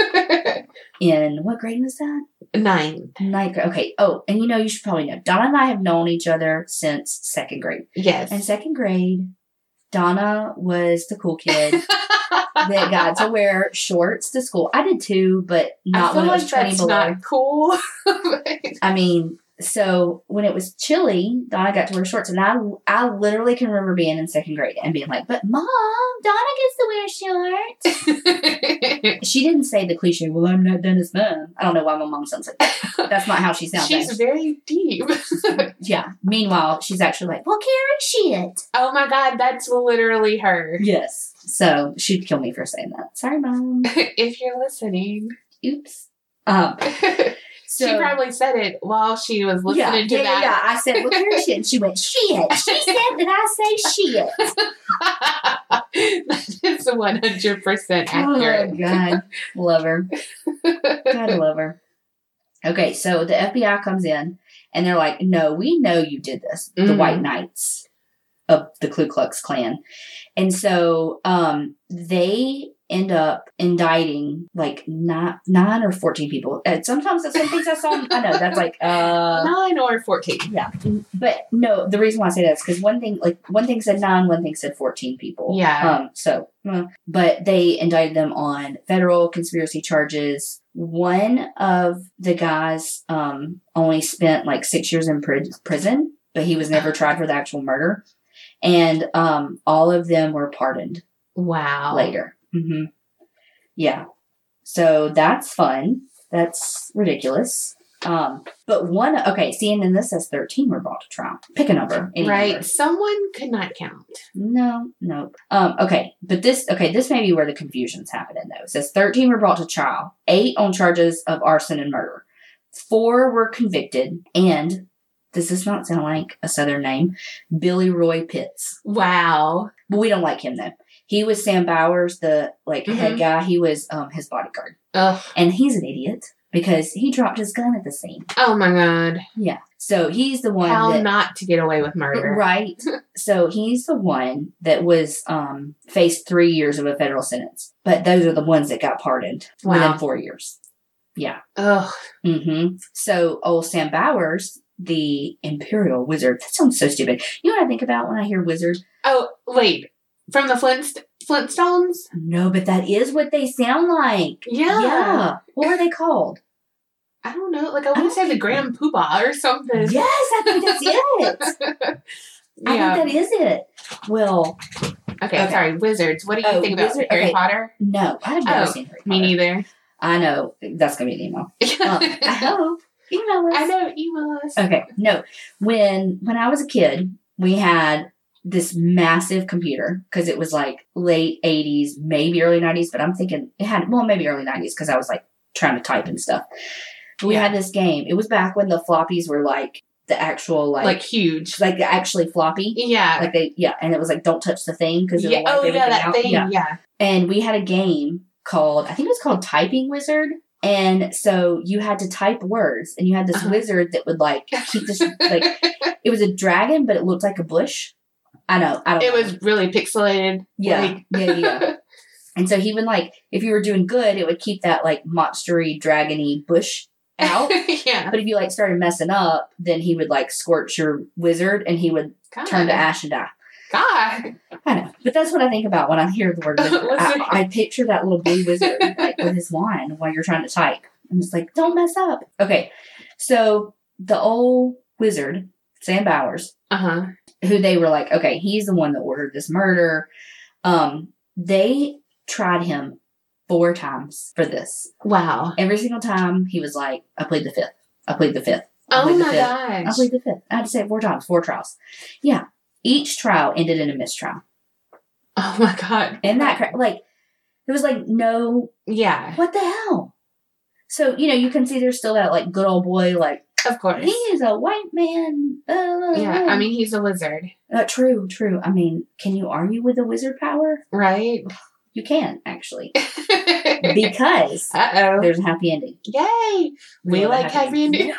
In what grade was that? Nine. Ninth grade. Okay. Oh, and you know, you should probably know. Donna and I have known each other since second grade. Yes. In second grade, Donna was the cool kid that got to wear shorts to school. I did too, but not I feel when it was like twenty that's below. not cool. I mean, so when it was chilly, Donna got to wear shorts, and I, I literally can remember being in second grade and being like, "But Mom, Donna gets to wear shorts." She didn't say the cliche, "Well, I'm not Donna's mom." I don't know why my mom sounds like that. That's not how she sounds. She's very deep. Yeah. Meanwhile, she's actually like, "Well, Karen, shit." Oh my God, that's literally her. Yes. So she'd kill me for saying that. Sorry, Mom. If you're listening. Oops. Um. So, she probably said it while she was listening yeah, to yeah, that. yeah. I said, "Well, Karen, shit." And she went, "Shit." She said that I say shit. That is one hundred percent accurate. Oh, God. Love her. God, love her. Okay, so the F B I comes in, and they're like, "No, we know you did this." The Mhm. White Knights of the Ku Klux Klan. And so um, they end up indicting like nine, nine or fourteen people. And sometimes that's some things I saw. I know, that's like... Uh, Nine or fourteen. yeah. But no, the reason why I say that is because one thing, like, one thing said nine, one thing said fourteen people. Yeah. Um. So, uh, but they indicted them on federal conspiracy charges. One of the guys um only spent like six years in pri- prison, but he was never tried for the actual murder. And um, all of them were pardoned Wow. later. Mm-hmm. Yeah. So that's fun. That's ridiculous. Um, but one, okay, see, and then this says thirteen were brought to trial. Pick a number. Any Right. number. Someone could not count. No, no. Um, okay, but this, okay, this may be where the confusion's happening, though. It says thirteen were brought to trial, eight on charges of arson and murder, four were convicted, and, does this not sound like a Southern name? Billy Roy Pitts. Wow. But we don't like him, though. He was Sam Bowers, the, like, Mhm. head guy. He was um his bodyguard. Ugh. And he's an idiot, because he dropped his gun at the scene. Oh my God. Yeah. So he's the one How that... not to get away with murder. Right. So he's the one that was um, faced three years of a federal sentence. But those are the ones that got pardoned Wow. within four years. Yeah. Ugh. Mm-hmm. So old Sam Bowers the Imperial Wizard. That sounds so stupid. You know what I think about when I hear wizard? Oh, wait. From the Flintst- Flintstones? No, but that is what they sound like. Yeah. Yeah. What were they called? I don't know. Like, I want to say the Grand Poobah or something. Yes, I think that's it. Yeah. I think that is it. Well, Okay, Okay. sorry. Wizards. What do you Oh, think about wizard- Harry okay. Potter? no, I've never Oh, seen Harry Me Potter. neither. I know. That's going to be an email. Um, I hope. Email us. I know. Email us. Okay, no. When when I was a kid, we had this massive computer because it was like late eighties, maybe early nineties, but I'm thinking it had, well, maybe early nineties because I was like trying to type and stuff. But we Yeah. had this game. It was back when the floppies were like the actual, like, Like, like, huge. actually floppy. Yeah. Like they, yeah, and it was like, don't touch the thing because it'll yeah. wipe Oh, yeah, everything that out. thing. Yeah. Yeah. And we had a game called, I think it was called Typing Wizard. And so you had to type words, and you had this Uh-huh. wizard that would like keep this, like, it was a dragon, but it looked like a bush. I know. I don't It know. was really pixelated. Yeah. Like, Yeah, yeah. And so he would like, if you were doing good, it would keep that like monstery, dragony bush out. yeah. But if you like started messing up, then he would like scorch your wizard, and he would God. turn to ash and die. God. I know, but that's what I think about when I hear the word wizard. I, Wizard. I picture that little blue wizard like with his wand while you're trying to type. I'm just like, don't mess up. Okay, so the old wizard, Sam Bowers, Uh huh. who they were like, okay, he's the one that ordered this murder. Um, they tried him four times for this. Wow. Every single time he was like, I plead the fifth. I plead the fifth. I Oh plead the my fifth. I gosh. plead the fifth. I had to say it four times, four trials. Yeah. Each trial ended in a mistrial. Oh my God. And that, cra- like, there was like no, Yeah. what the hell? So, you know, you can see there's still that like good old boy, like, Of course. he is a white man. Uh, Yeah. I mean, he's a wizard. uh, true, true. I mean, can you argue with the wizard power? Right? You can, actually. Because Uh oh. there's a happy ending. Yay. We love a like happy happy ending.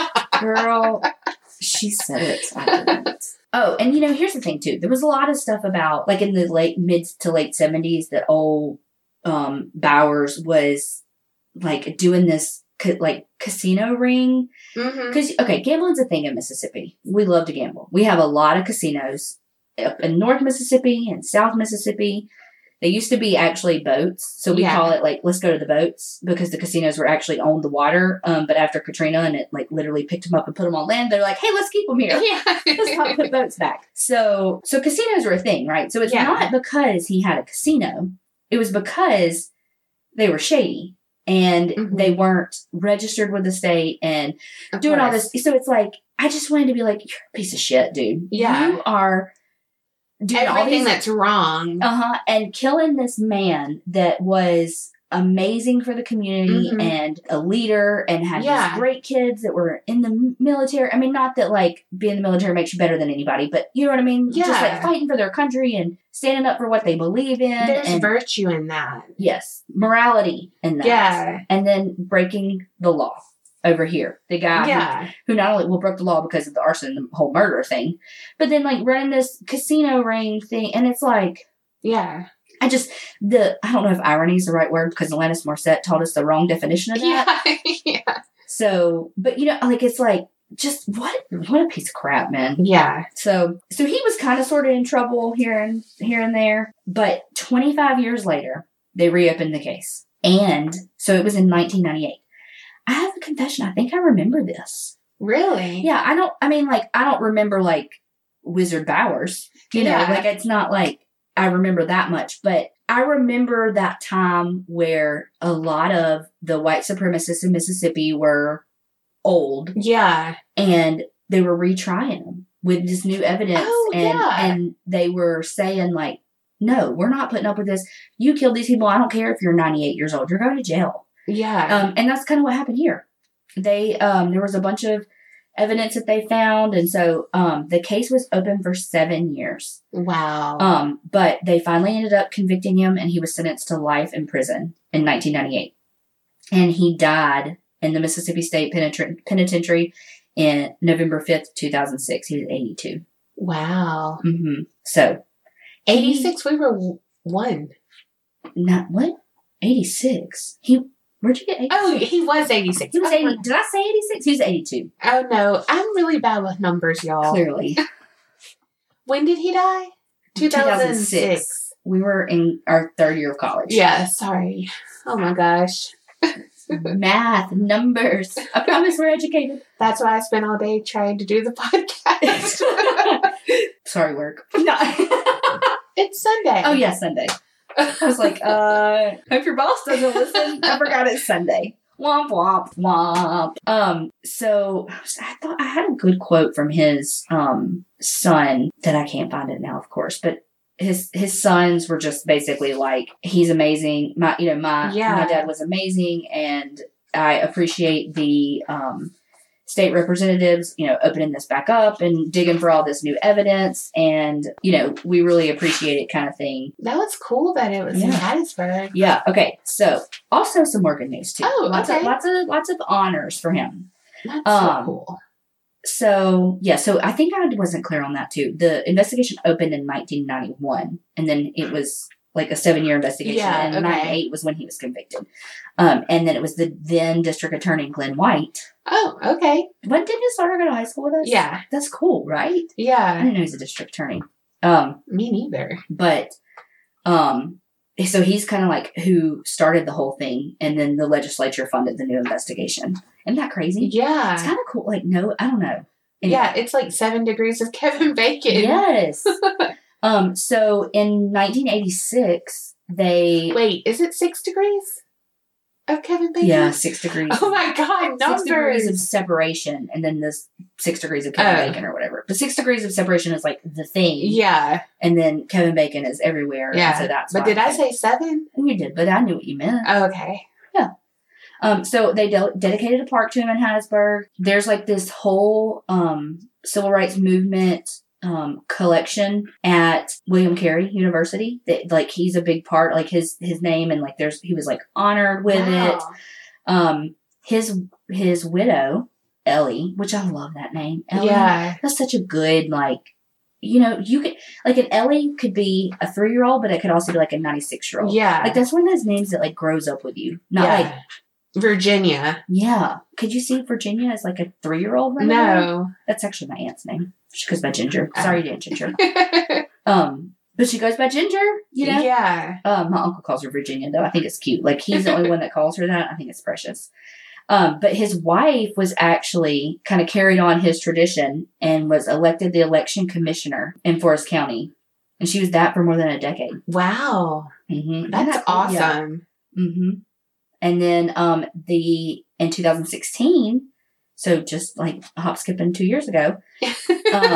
Girl, she said it. I didn't. Oh, and you know, here's the thing too. There was a lot of stuff about, like in the late mid to late seventies, that old um, Bowers was like doing this ca- like casino ring. Mm-hmm. Because okay, gambling's a thing in Mississippi. We love to gamble. We have a lot of casinos up in North Mississippi and South Mississippi. They used to be actually boats, so we Yeah. call it like, let's go to the boats, because the casinos were actually on the water. Um, but after Katrina and it like literally picked them up and put them on land, they're like, hey, let's keep them here. Let's not put boats back. So, so casinos were a thing, right? So it's Yeah. not because he had a casino; it was because they were shady and Mhm. they weren't registered with the state and Of doing all course. this. So it's like, I just wanted to be like, you're a piece of shit, dude. Yeah. You are doing all Everything these, that's wrong. uh-huh, and killing this man that was amazing for the community Mhm. and a leader and had Yeah. these great kids that were in the m- military. I mean, not that like being in the military makes you better than anybody, but you know what I mean? Just Yeah. like fighting for their country and standing up for what they believe in. There's and virtue in that. yes, morality in that. Yeah. And then breaking the law over here. The guy who Yeah. who not only well broke the law because of the arson and the whole murder thing, but then like running this casino ring thing, and it's like Yeah. I just the I don't know if irony is the right word because Alanis Morissette told us the wrong definition of that. Yeah. yeah. So, but you know, like it's like just what what a piece of crap, man. Yeah. So so he was kind of sort of in trouble here and here and there, but twenty-five years later they reopened the case, and so it was in nineteen ninety-eight. I have a confession. I think I remember this. Really? Yeah, I don't, I mean, like, I don't remember, like, Wizard Bowers. You Yeah. know, like, it's not like I remember that much. But I remember that time where a lot of the white supremacists in Mississippi were old Yeah. and they were retrying them with this new evidence. Oh, and, yeah. and they were saying, like, no, we're not putting up with this. You killed these people. I don't care if you're ninety-eight years old. You're going to jail. Yeah. Um, and that's kind of what happened here. They um, there was a bunch of evidence that they found, and so um, the case was open for seven years. wow. Um, but they finally ended up convicting him, and he was sentenced to life in prison in nineteen ninety-eight. And he died in the Mississippi State Penitentiary, Penitentiary in November fifth, two thousand six. He was eighty-two. Wow. Mm-hmm. So eighty-six, we were w- one. not what eighty-six. He Where'd you get eighty-six? Oh, he was eighty-six. He was Oh, eighty. Did I say eighty-six? He was eighty-two. Oh, no. I'm really bad with numbers, y'all. Clearly. When did he die? two thousand six. two thousand six. We were in our third year of college. Yeah, sorry. Oh, my gosh. Math, numbers. I promise we're educated. That's why I spent all day trying to do the podcast. Sorry, work. No. It's Sunday. Oh, yeah, Sunday. I was like, uh, hope your boss doesn't listen. I forgot it's Sunday. Womp, womp, womp. Um, so I thought I had a good quote from his um son that I can't find it now, of course, but his his sons were just basically like, he's amazing. My, you know, my Yeah. my dad was amazing, and I appreciate the um state representatives, you know, opening this back up and digging for all this new evidence, and you know, we really appreciate it, kind of thing. That was cool that it was in Yeah. Hattiesburg. Yeah. Okay. So also some more good news too. Oh, lots okay. of lots of lots of honors for him. That's Um, so cool. So yeah. So I think I wasn't clear on that too. The investigation opened in nineteen ninety-one, and then it was like a seven-year investigation. Yeah, and okay. ninety-eight was when he was convicted. Um, and then it was the then district attorney Glenn White. Oh, okay. What did his daughter go to high school with us? Yeah. That's cool, right? I Yeah. didn't know he was a district attorney. Um, Me neither. but um, so he's kind of like who started the whole thing, and then the legislature funded the new investigation. Isn't that crazy? It's Yeah. kind of cool. Like, no, I don't know. Anyway. Yeah, it's like seven degrees of Kevin Bacon. Yes. um. So in nineteen eighty-six, they Wait, is it six degrees of Kevin Bacon? yeah six degrees. Oh my God, numbers. Six degrees of separation, and then this six degrees of Kevin Oh. Bacon or whatever. But six degrees of separation is like the thing. Yeah. And then Kevin Bacon is everywhere. and Yeah. so that's But why did I say seven? you did? But I knew what you meant. Okay. Um, so they de- dedicated a park to him in Hattiesburg. There's like this whole um, civil rights movement um, collection at William Carey University. That like he's a big part, like his his name, and like there's he was like honored with Wow. it. Um, his his widow Ellie, which I love that name. Ellie, Yeah. that's such a good like. You know, you could like an Ellie could be a three year old, but it could also be like a ninety six year old. Yeah. Like that's one of those names that like grows up with you. Not yeah. like Virginia. yeah. Could you see Virginia as like a three year old right now? No. That's actually my aunt's name. She goes by Ginger. Sorry, Aunt Ginger. Um, but she goes by Ginger, you know? Yeah. Um, my uncle calls her Virginia though. I think it's cute. Like he's the only one that calls her that. I think it's precious. Um, but his wife was actually kind of carried on his tradition and was elected the election commissioner in Forest County. And she was that for more than a decade. Wow. Mm-hmm. That's awesome. Mm-hmm. And then um, the in two thousand sixteen, so just like hop skipping two years ago, um,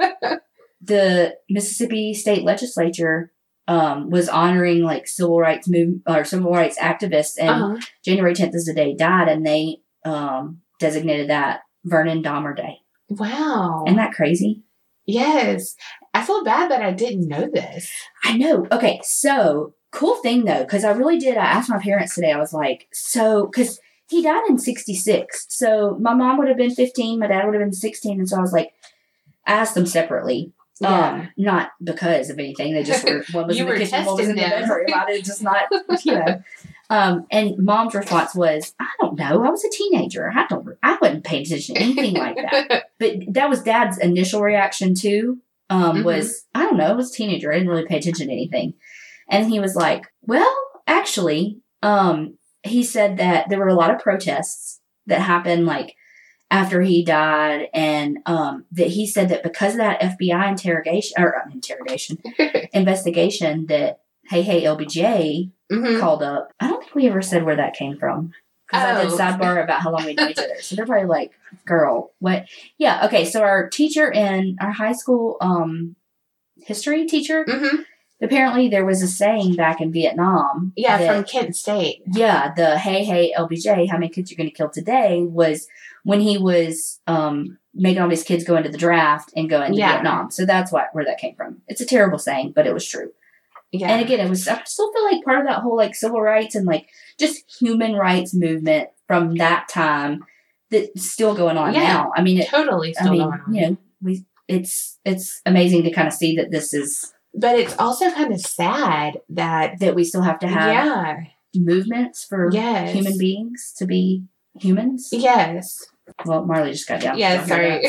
the Mississippi State Legislature um, was honoring like civil rights move or civil rights activists, and uh-huh. January tenth is the day he died, and they um, designated that Vernon Dahmer Day. Wow. Isn't that crazy? Yes. I feel bad that I didn't know this. I know. Okay, so cool thing though, because I really did. I asked my parents today. I was like, so because he died in sixty-six, so my mom would have been fifteen, my dad would have been sixteen, and so I was like, I asked them separately. Yeah. Um, not because of anything. They just were one was You in the were kitchen, one was in the testing them. bedroom. I did just not, you know. Um, and mom's response was, I don't know. I was a teenager. I don't. I wouldn't pay attention to anything like that. But that was Dad's initial reaction too. Um, Mhm. was I don't know. I was a teenager. I didn't really pay attention to anything. And he was like, "Well, actually, um, he said that there were a lot of protests that happened like after he died, and um, that he said that because of that F B I interrogation or uh, interrogation investigation that Hey Hey L B J Mhm. called up. I don't think we ever said where that came from because I did Oh. sidebar about how long we knew each other. So they're probably like, "Girl, what?" Yeah. Okay. So our teacher in our high school um, history teacher. Mhm. Apparently, there was a saying back in Vietnam. Yeah, that- from Kent State. yeah, the "Hey Hey L B J, how many kids you're going to kill today?" was when he was um, making all these kids go into the draft and go into Yeah. Vietnam. So that's why where that came from. It's a terrible saying, but it was true. Yeah. And again, it was, I still feel like part of that whole like civil rights and like just human rights movement from that time that's still going on Yeah. now. I mean, it, totally still I mean, going on. you know, we, it's, it's amazing to kind of see that this is, But it's also kind of sad that that we still have to have yeah, movements for Yes. human beings to be humans. Yes. Well, Marley just got down. Yeah, sorry.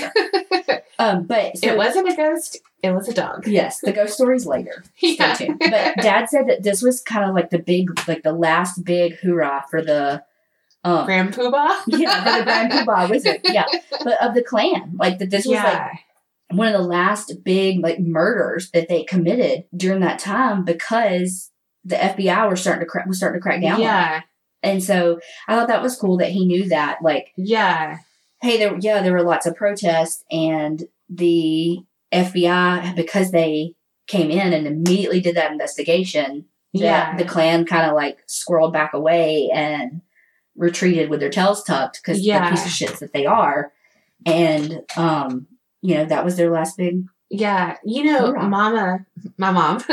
Um, but so, it wasn't a ghost. It was a dog. yes, the ghost stories later. Stay Yeah. tuned. But Dad said that this was kind of like the big, like the last big hoorah for the um, Grand Poobah? yeah, for the Grand Poobah wizard. Yeah, but of the Klan, like that. This was yeah. like one of the last big like murders that they committed during that time because the F B I were starting to crack was starting to crack down. on it. Yeah. And so I thought that was cool that he knew that. Like, Yeah. hey, there, yeah, there were lots of protests, and the F B I, because they came in and immediately did that investigation, that Yeah. the Klan kind of like squirreled back away and retreated with their tails tucked because Yeah. the piece of shits that they are. And, um, you know, that was their last big. Yeah. You know, Hoorah. Mama, my mom,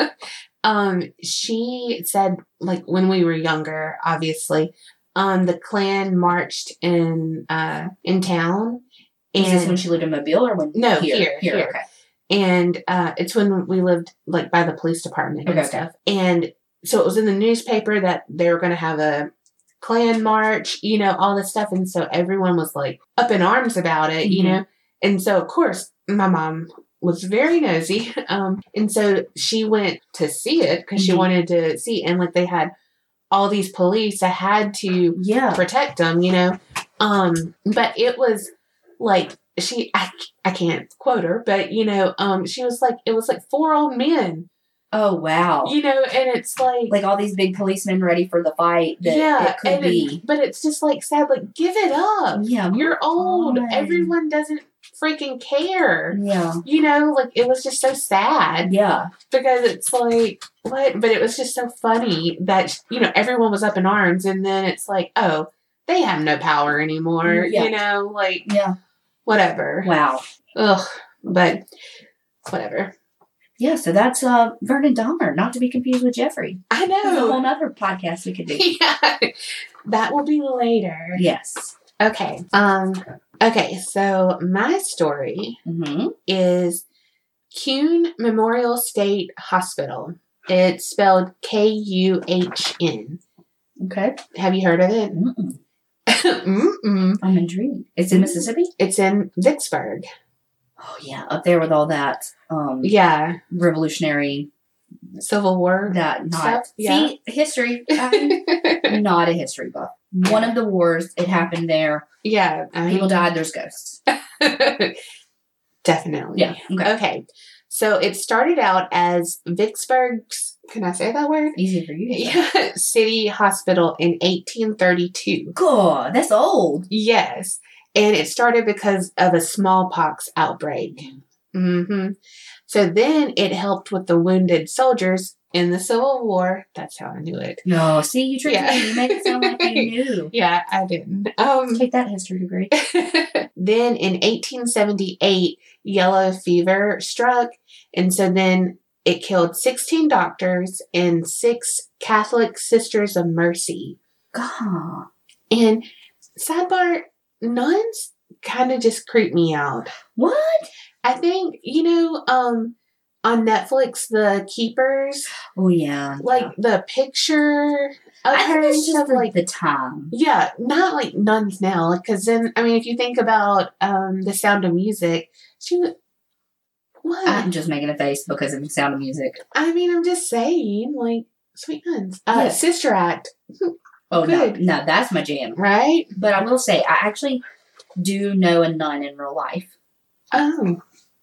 um, she said, like, when we were younger, obviously, um, the Klan marched in, uh, in town. Is this when And, she lived in Mobile or when? No, here, here. Okay. and, uh, it's when we lived, like, by the police department and Okay, stuff. And so it was in the newspaper that they were going to have a Klan march, you know, all this stuff. And so everyone was, like, up in arms about it, you Mhm. know? And so, of course, my mom was very nosy. Um, and so she went to see it because she Mhm. wanted to see. And, like, they had all these police that had to Yeah. protect them, you know? Um, but it was, like, she, I, I can't quote her, but, you know, um, she was like, it was like four old men, Oh, wow. you know? And it's like, Like all these big policemen ready for the fight that yeah, it could and it- be. but it's just like sad, like, give it up. Yeah. You're old. on. Everyone doesn't freaking care. Yeah. You know, like, it was just so sad Yeah. because it's like, what? But it was just so funny that, you know, everyone was up in arms, and then it's like, oh, they have no power anymore, Yeah. you know, like, Yeah. whatever. Wow. Ugh, but whatever. Yeah, so that's uh Vernon Dahmer, not to be confused with Jeffrey. I There's a know. whole other podcast we could do. Yeah, that will be later. Yes. Okay. Um. Okay. So my story Mm-hmm. is Kuhn Memorial State Hospital. It's spelled K U H N. Okay. Have you heard of it? Mm-mm. Mm-mm. I'm intrigued. It's in Mississippi? It's in Vicksburg. Oh, yeah. Up there with all that um Yeah. revolutionary, Civil War. that not. Stuff, yeah. See, history. I'm not a history buff. One of the wars, it happened there. Yeah. I mean, People died, there's ghosts. Definitely. Yeah. Okay. Okay. So it started out as Vicksburg's, can I say that word? Easy for you. to say. Yeah, City Hospital in eighteen thirty-two. God, that's old. Yes. And it started because of a smallpox outbreak. hmm So then it helped with the wounded soldiers in the Civil War. That's how I knew it. No, see, you tricked Yeah. me. You made it sound like you knew. Yeah, I didn't. Um, Take that history degree. then in eighteen seventy-eight, yellow fever struck. And so then it killed sixteen doctors and six Catholic Sisters of Mercy. God. And sidebar, nuns kind of just creep me out. What? I think, you know, um, on Netflix, The Keepers, Oh, yeah. like yeah. the picture of I her think and it's just stuff, the, like, the time. yeah, not like nuns now. Because then, I mean, if you think about um, The Sound of Music, she was, what? I'm just making a face because of the Sound of Music. I mean, I'm just saying, like, sweet nuns. Uh, Yeah. Sister Act, Oh, Good. no. No, that's my jam. right? But I will say, I actually do know a nun in real life. Oh.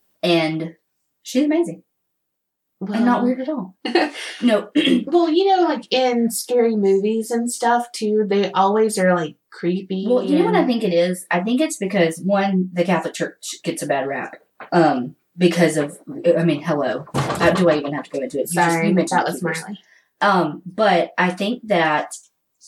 And she's amazing. Well, And not weird at all. No. Well, you know, like in scary movies and stuff, too, they always are, like, creepy. Well, you know what I and- think it is? I think it's because, one, the Catholic Church gets a bad rap. Um, because of, I mean, hello. How do I even have to go into it? You just- Sorry, you mentioned that was keepers. Marley. Um, but I think that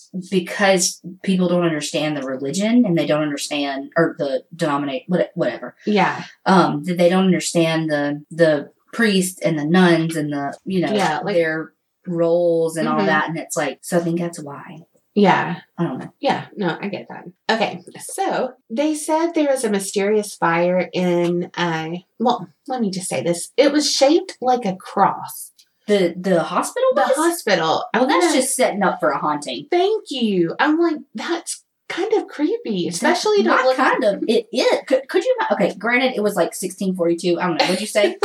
because people don't understand the religion and they don't understand, or the denominate, what- whatever, Yeah. um, that they don't understand the the priests and the nuns and the, you know, Yeah, like- their roles and all Mhm. that. And it's like, so I think that's why. Yeah. I don't know. Yeah, no, I get that. Okay, so they said there was a mysterious fire in, uh, well, let me just say this. It was shaped like a cross. The the hospital The was? hospital. Well, I'm that's gonna- just setting up for a haunting. Thank you. I'm like, that's kind of creepy, especially to Not look. kind of. It is. Could, could you? ima- Okay, granted, it was like sixteen forty-two. I don't know. What'd you say?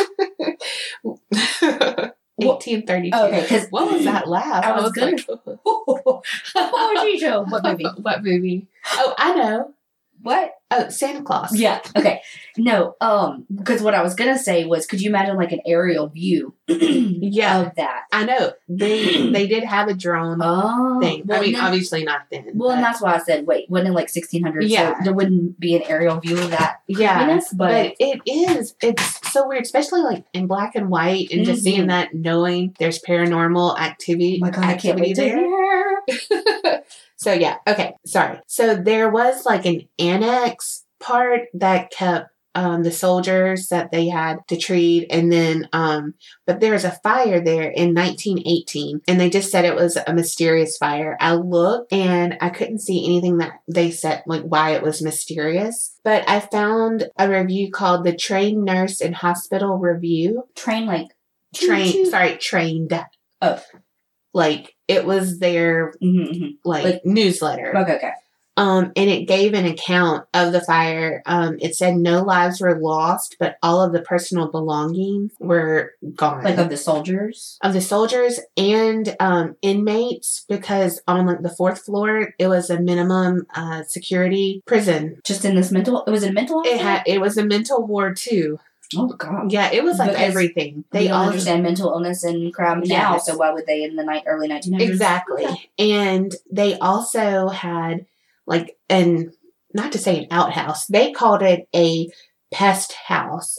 eighteen thirty-two. Oh, okay, 'cause- what was that laugh? I was gonna- like, oh, Gijo. What movie? what movie? Oh, I know. What? Oh, Santa Claus. Yeah. Okay. No. Um. Because what I was gonna say was, could you imagine like an aerial view? Yeah. Of that. I know. They they did have a drone Oh. thing. Well, I mean, then- obviously not then. Well, and but- that's why I said, wait, wasn't it like sixteen hundred? Yeah. So there wouldn't be an aerial view of that. yeah. creepiness, but, But it is. It's so weird, especially like in black and white, and just Mhm. seeing that, knowing there's paranormal activity. oh my god, I can't activity wait to hear. So yeah, okay, sorry. So there was like an annex part that kept um, the soldiers that they had to treat, and then um, but there was a fire there in nineteen eighteen, and they just said it was a mysterious fire. I looked and I couldn't see anything that they said like why it was mysterious, but I found a review called the Trained Nurse and Hospital Review. Train like Trained, sorry, trained. Oh. Like it was their Mm-hmm, like, Like- newsletter. okay, okay. Um, and it gave an account of the fire. Um, it said no lives were lost, but all of the personal belongings were gone. Like of the soldiers. of the soldiers and um, inmates, because on like the fourth floor, it was a minimum uh, security prison. Just in this mental. It was a mental. It hospital? had it was a mental ward too. Oh god. Yeah, it was like Because everything. They They don't all understand mental illness and crime now, Yes. so why would they in the ni- early nineteen hundreds? exactly, Okay. and they also had like an not to say an outhouse. They called it a pest house,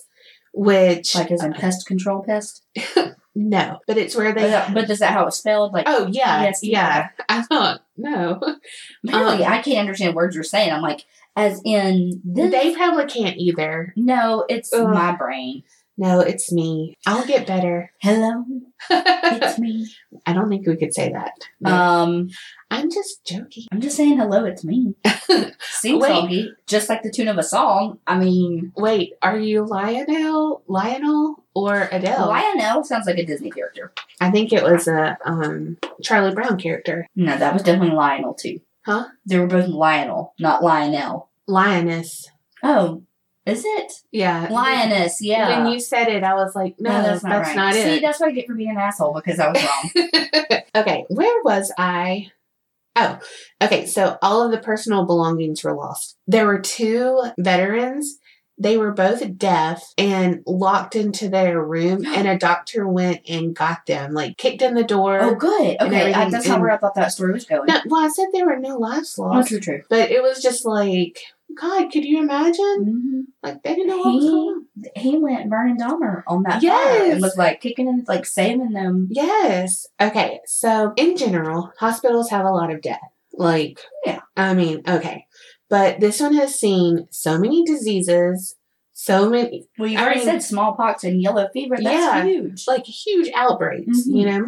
which Like as in pest control pest. no, but it's where they. But, that- but is that how it's spelled? Like oh yeah, Yes, yeah. I thought no. really, um, I can't understand words you're saying. I'm like, as in this. They probably can't either. No, it's Ugh. my brain. No, it's me. I'll get better. Hello, it's I me. don't think we could say that. but Um, I'm just joking. I'm just saying hello, it's me. Sing Wait. songy, just like the tune of a song. I mean, Wait, are you Lionel, Lionel, or Adele? Lionel sounds like a Disney character. I think it was a um Charlie Brown character. No, that was definitely Lionel too. Huh? They were both Lionel, not Lionel. Lioness. Oh, is it? Yeah. Lioness, yeah. When you said it, I was like, no, that's not, right. See, it. that's what I get for being an asshole because I was wrong. Okay, where was I? Oh, okay. So all of the personal belongings were lost. There were two veterans. They were both deaf and locked into their room, and a doctor went and got them, like kicked in the door. Oh, good. And Okay, I, everything that's not in- where I thought that story was going. No, well, I said there were no lives Oh, lost, true, true. but it was just like, God, could you imagine? Mm-hmm. Like they didn't know what was He- going on. He went Vernon Dahmer on that fire Yes. and was like kicking and like saving them. Yes. Okay. So in general, hospitals have a lot of death. Like, Yeah. I mean, okay. But this one has seen so many diseases, so many, Well, you I already mean- said smallpox and yellow fever. That's Yeah. huge. like huge outbreaks, Mhm. you know?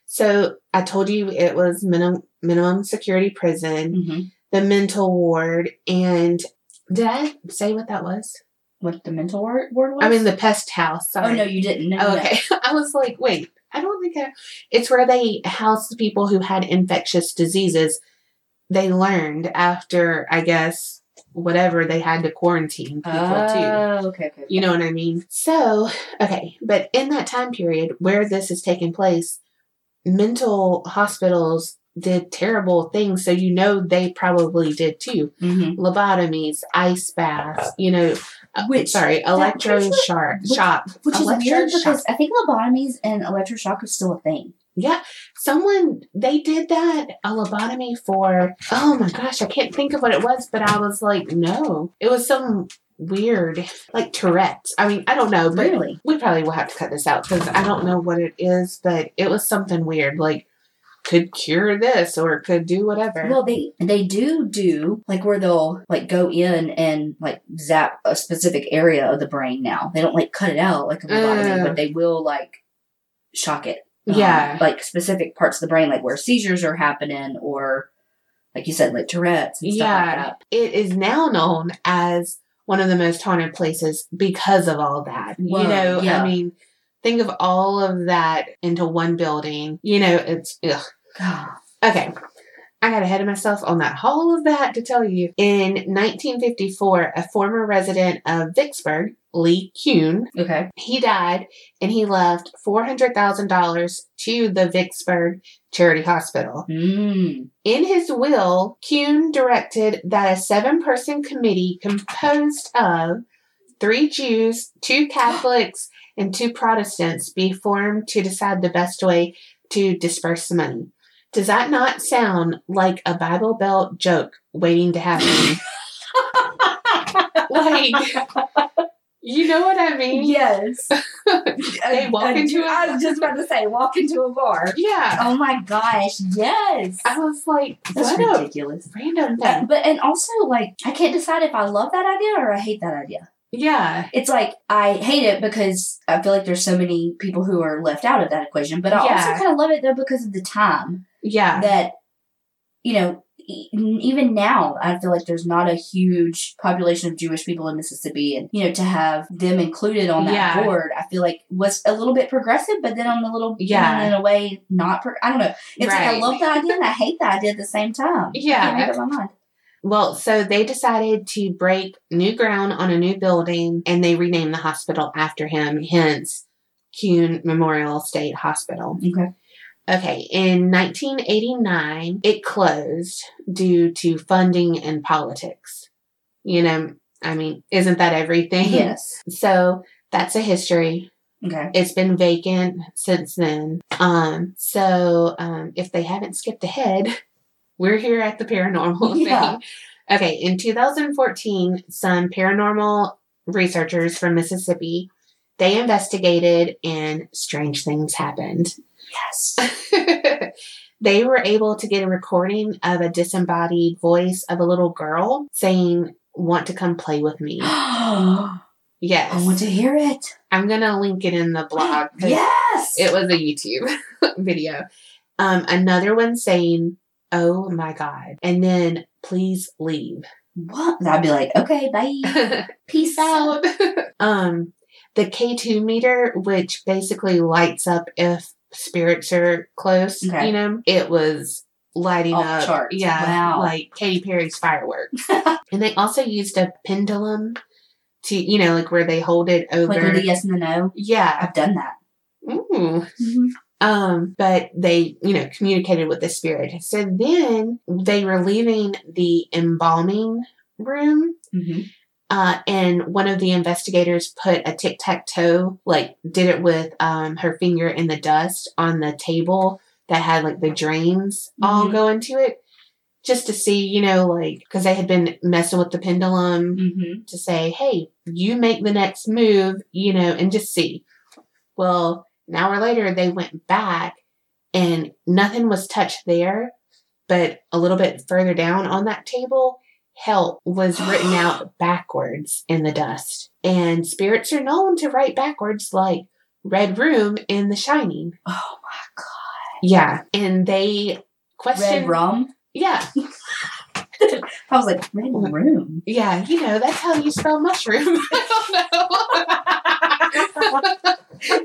So I told you it was minimum, minimum security prison, Mm-hmm. the mental ward, and did I say what that was? What the mental ward, ward was? I mean, the pest house. Sorry. Oh, no, you didn't. No, no, Oh, no. okay. I was like, wait, I don't think I. It's where they housed the people who had infectious diseases. They learned after, I guess, whatever, they had to quarantine people too. Oh, okay, okay. You know what I mean? So, okay. But in that time period where this is taking place, mental hospitals did terrible things. So, you know, they probably did too. Mm-hmm. Lobotomies, ice baths, you know, uh, Which- sorry, that- electroshock. which- Shock. Which is weird Electroshock. because I think lobotomies and electroshock is still a thing. Yeah, someone, they did that, a lobotomy for, oh my gosh, I can't think of what it was, but I was like, no. It was some weird, like Tourette's. I mean, I don't know, but Really? we probably will have to cut this out because I don't know what it is, but it was something weird, like, could cure this or could do whatever. Well, they they do do like where they'll like go in and like zap a specific area of the brain. Now they don't like cut it out like a lobotomy, Uh. but they will like shock it. Um, Yeah. like specific parts of the brain, like where seizures are happening, or like you said, like Tourette's and stuff like yeah, that. it is now known as one of the most haunted places because of all that. Whoa, you know, yeah. I mean, think of all of that into one building. You know, it's, ugh. Okay. I got ahead of myself on that. All of that to tell you. In nineteen fifty-four, a former resident of Vicksburg, Lee Kuhn, Okay. he died and he left four hundred thousand dollars to the Vicksburg Charity Hospital. Mm. In his will, Kuhn directed that a seven-person committee composed of three Jews, two Catholics, and two Protestants be formed to decide the best way to disperse the money. Does that not sound like a Bible Belt joke waiting to happen? Like, you know what I mean? Yes. They walk I, into I, a- I was just about to say, walk into a bar. Yeah. Oh my gosh, yes. I was like, That's what ridiculous. a random Uh, thing. but, and also, like, I can't decide if I love that idea or I hate that idea. Yeah. It's like, I hate it because I feel like there's so many people who are left out of that equation, but I Yeah. also kind of love it, though, because of the time Yeah. that, you know, e- even now, I feel like there's not a huge population of Jewish people in Mississippi, and, you know, to have them included on that Yeah. board, I feel like was a little bit progressive, but then on a little, Yeah. and in a way, not, pro- I don't know. It's like, I Right. love the idea and I hate the idea at the same time. Yeah. I can't make up my mind. Well, so they decided to break new ground on a new building and they renamed the hospital after him, hence Kuhn Memorial State Hospital. Okay. Okay, in nineteen eighty-nine, it closed due to funding and politics. You know, I mean, isn't that everything? Yes. So that's a history. Okay. It's been vacant since then. Um, so um, if they haven't skipped ahead, we're here at the paranormal Yeah. thing. Okay, in two thousand fourteen, some paranormal researchers from Mississippi, they investigated and strange things happened. Yes. They were able to get a recording of a disembodied voice of a little girl saying, "Want to come play with me?" I Yes. want to hear it. I'm going to link it in the blog. 'cause Yes. It was a YouTube video. Um, another one saying, "Oh my God." And then, "Please leave." What? I'd be like, okay, bye. Peace out. um, the K two meter, which basically lights up if spirits are close, Okay. you know, it was lighting Off up. charts. Yeah. Wow. Like Katy Perry's fireworks. And they also used a pendulum to, you know, like where they hold it over. Like with the yes and the no. Yeah. I've done that. Ooh. Mm-hmm. Um, but they, you know, communicated with the spirit. So then they were leaving the embalming room. Mm-hmm. Uh, and one of the investigators put a tic-tac-toe, like did it with um, her finger in the dust on the table that had like the drains all Mhm. go into it, just to see, you know, like, because they had been messing with the pendulum Mm-hmm. to say, hey, you make the next move, you know, and just see. Well, an hour later, they went back and nothing was touched there, but a little bit further down on that table, help was written out backwards in the dust. And spirits are known to write backwards, like Red Room in The Shining. Oh my God. Yeah. And they questioned. Red rum? Yeah. I was like, red room. Yeah. You know, that's how you spell mushroom. I don't know.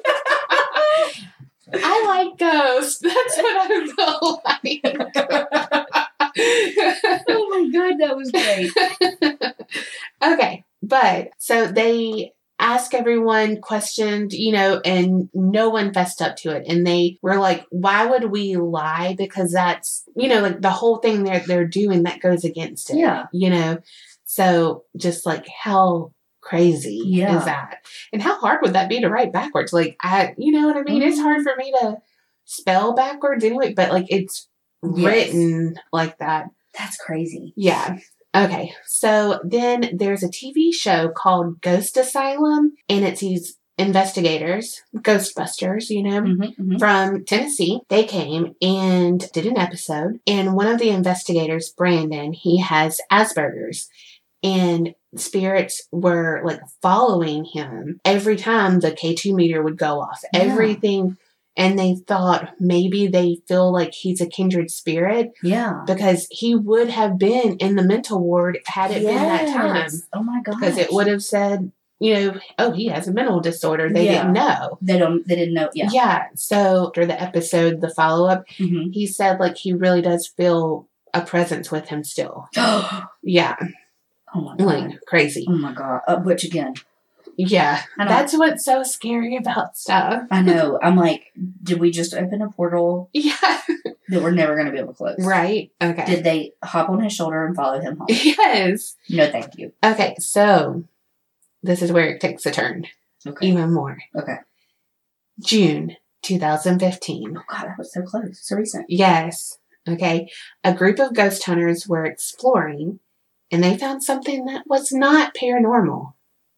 I like ghosts. That's what I felt like. Oh my God, that was great. Okay, but so they asked everyone, questioned, you know, and no one fessed up to it. And they were like, why would we lie? Because that's, you know, like the whole thing they're, they're doing that goes against it. Yeah. You know, so just like how crazy Yeah. is that? And how hard would that be to write backwards? Like, I, you know what I mean? Mm-hmm. It's hard for me to spell backwards anyway, but like it's Yes. written like that. That's crazy. Yeah. Okay. So then there's a T V show called Ghost Asylum, and it's these investigators, Ghostbusters, you know, Mm-hmm, mm-hmm. from Tennessee. They came and did an episode, and one of the investigators, Brandon, he has Asperger's, and spirits were like following him every time the K two meter would go off. Yeah. Everything. And they thought maybe they feel like he's a kindred spirit Yeah. because he would have been in the mental ward had it been that time. Oh my God. Because it would have said you know, oh, he has a mental disorder. They Yeah. didn't know. They don't. They didn't know. Yeah. Yeah. So after the episode, the follow up, Mm-hmm. he said like he really does feel a presence with him still. oh Yeah. my god. Like crazy. Oh my god. Uh, which again? Yeah. I don't- That's what's so scary about stuff. I know. I'm like, did we just open a portal Yeah. that we're never going to be able to close? Right. Okay. Did they hop on his shoulder and follow him home? Yes. No, thank you. Okay. So this is where it takes a turn Okay. even more. Okay. June twenty fifteen. Oh god, that was so close. So recent. Yes. Okay. A group of ghost hunters were exploring and they found something that was not paranormal.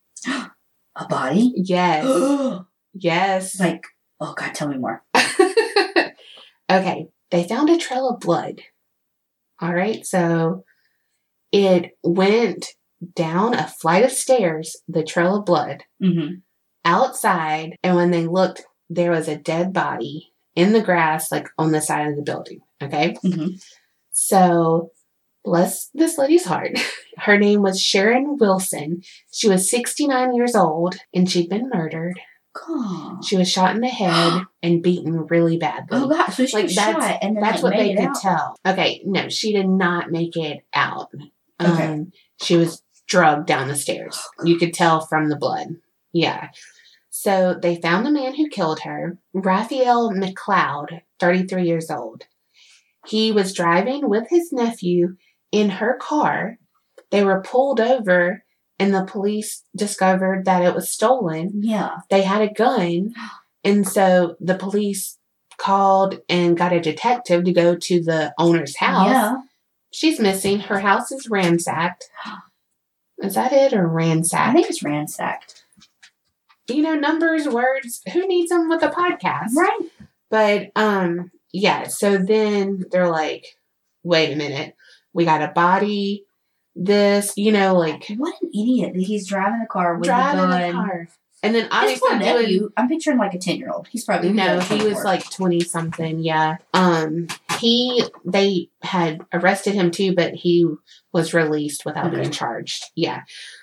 A body? Yes. It's Yes. like, oh god, tell me more. Okay. They found a trail of blood. All right. So it went down a flight of stairs, the trail of blood, Mm-hmm. outside. And when they looked, there was a dead body in the grass, like on the side of the building. Okay. Mm-hmm. So, bless this lady's heart. Her name was Sharon Wilson. She was sixty-nine years old and she'd been murdered. God. She was shot in the head and beaten really badly. Oh god, so she Like, was that's- shot and then That's like, what they made it could out. tell. Okay, no, she did not make it out. Okay. Um, she was drugged down the stairs. You could tell from the blood. Yeah. So they found the man who killed her, Raphael McLeod, thirty-three years old. He was driving with his nephew in her car. They were pulled over and the police discovered that it was stolen. Yeah. They had a gun. And so the police called and got a detective to go to the owner's house. Yeah. She's missing. Her house is ransacked. Is that it or I ransacked? think it's ransacked. You know, numbers, words, who needs them with a podcast? Right. But, um, yeah, so then they're like, wait a minute. We got a body, this, you know, like What an idiot that he's driving a car with driving a gun. a car. And then His obviously poor doing, nephew, I'm picturing like a ten year old. He's probably no, like he was twenty-four. like twenty something, yeah. Um, he, they had arrested him too, but he was released without Okay. being charged. Yeah.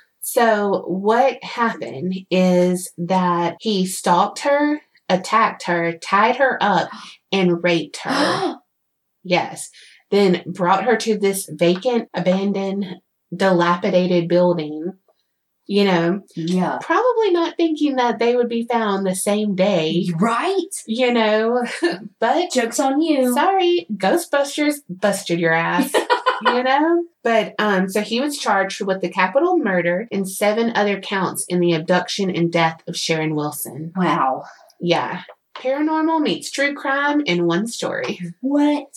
So what happened is that he stalked her, attacked her, tied her up, and raped her. Yes. Then brought her to this vacant, abandoned, dilapidated building, you know, yeah. probably not thinking that they would be found the same day, Right. you know, but Joke's on you. sorry, Ghostbusters busted your ass, you know? But, um, so he was charged with the capital murder and seven other counts in the abduction and death of Sharon Wilson. Wow. Yeah. Paranormal meets true crime in one story. What?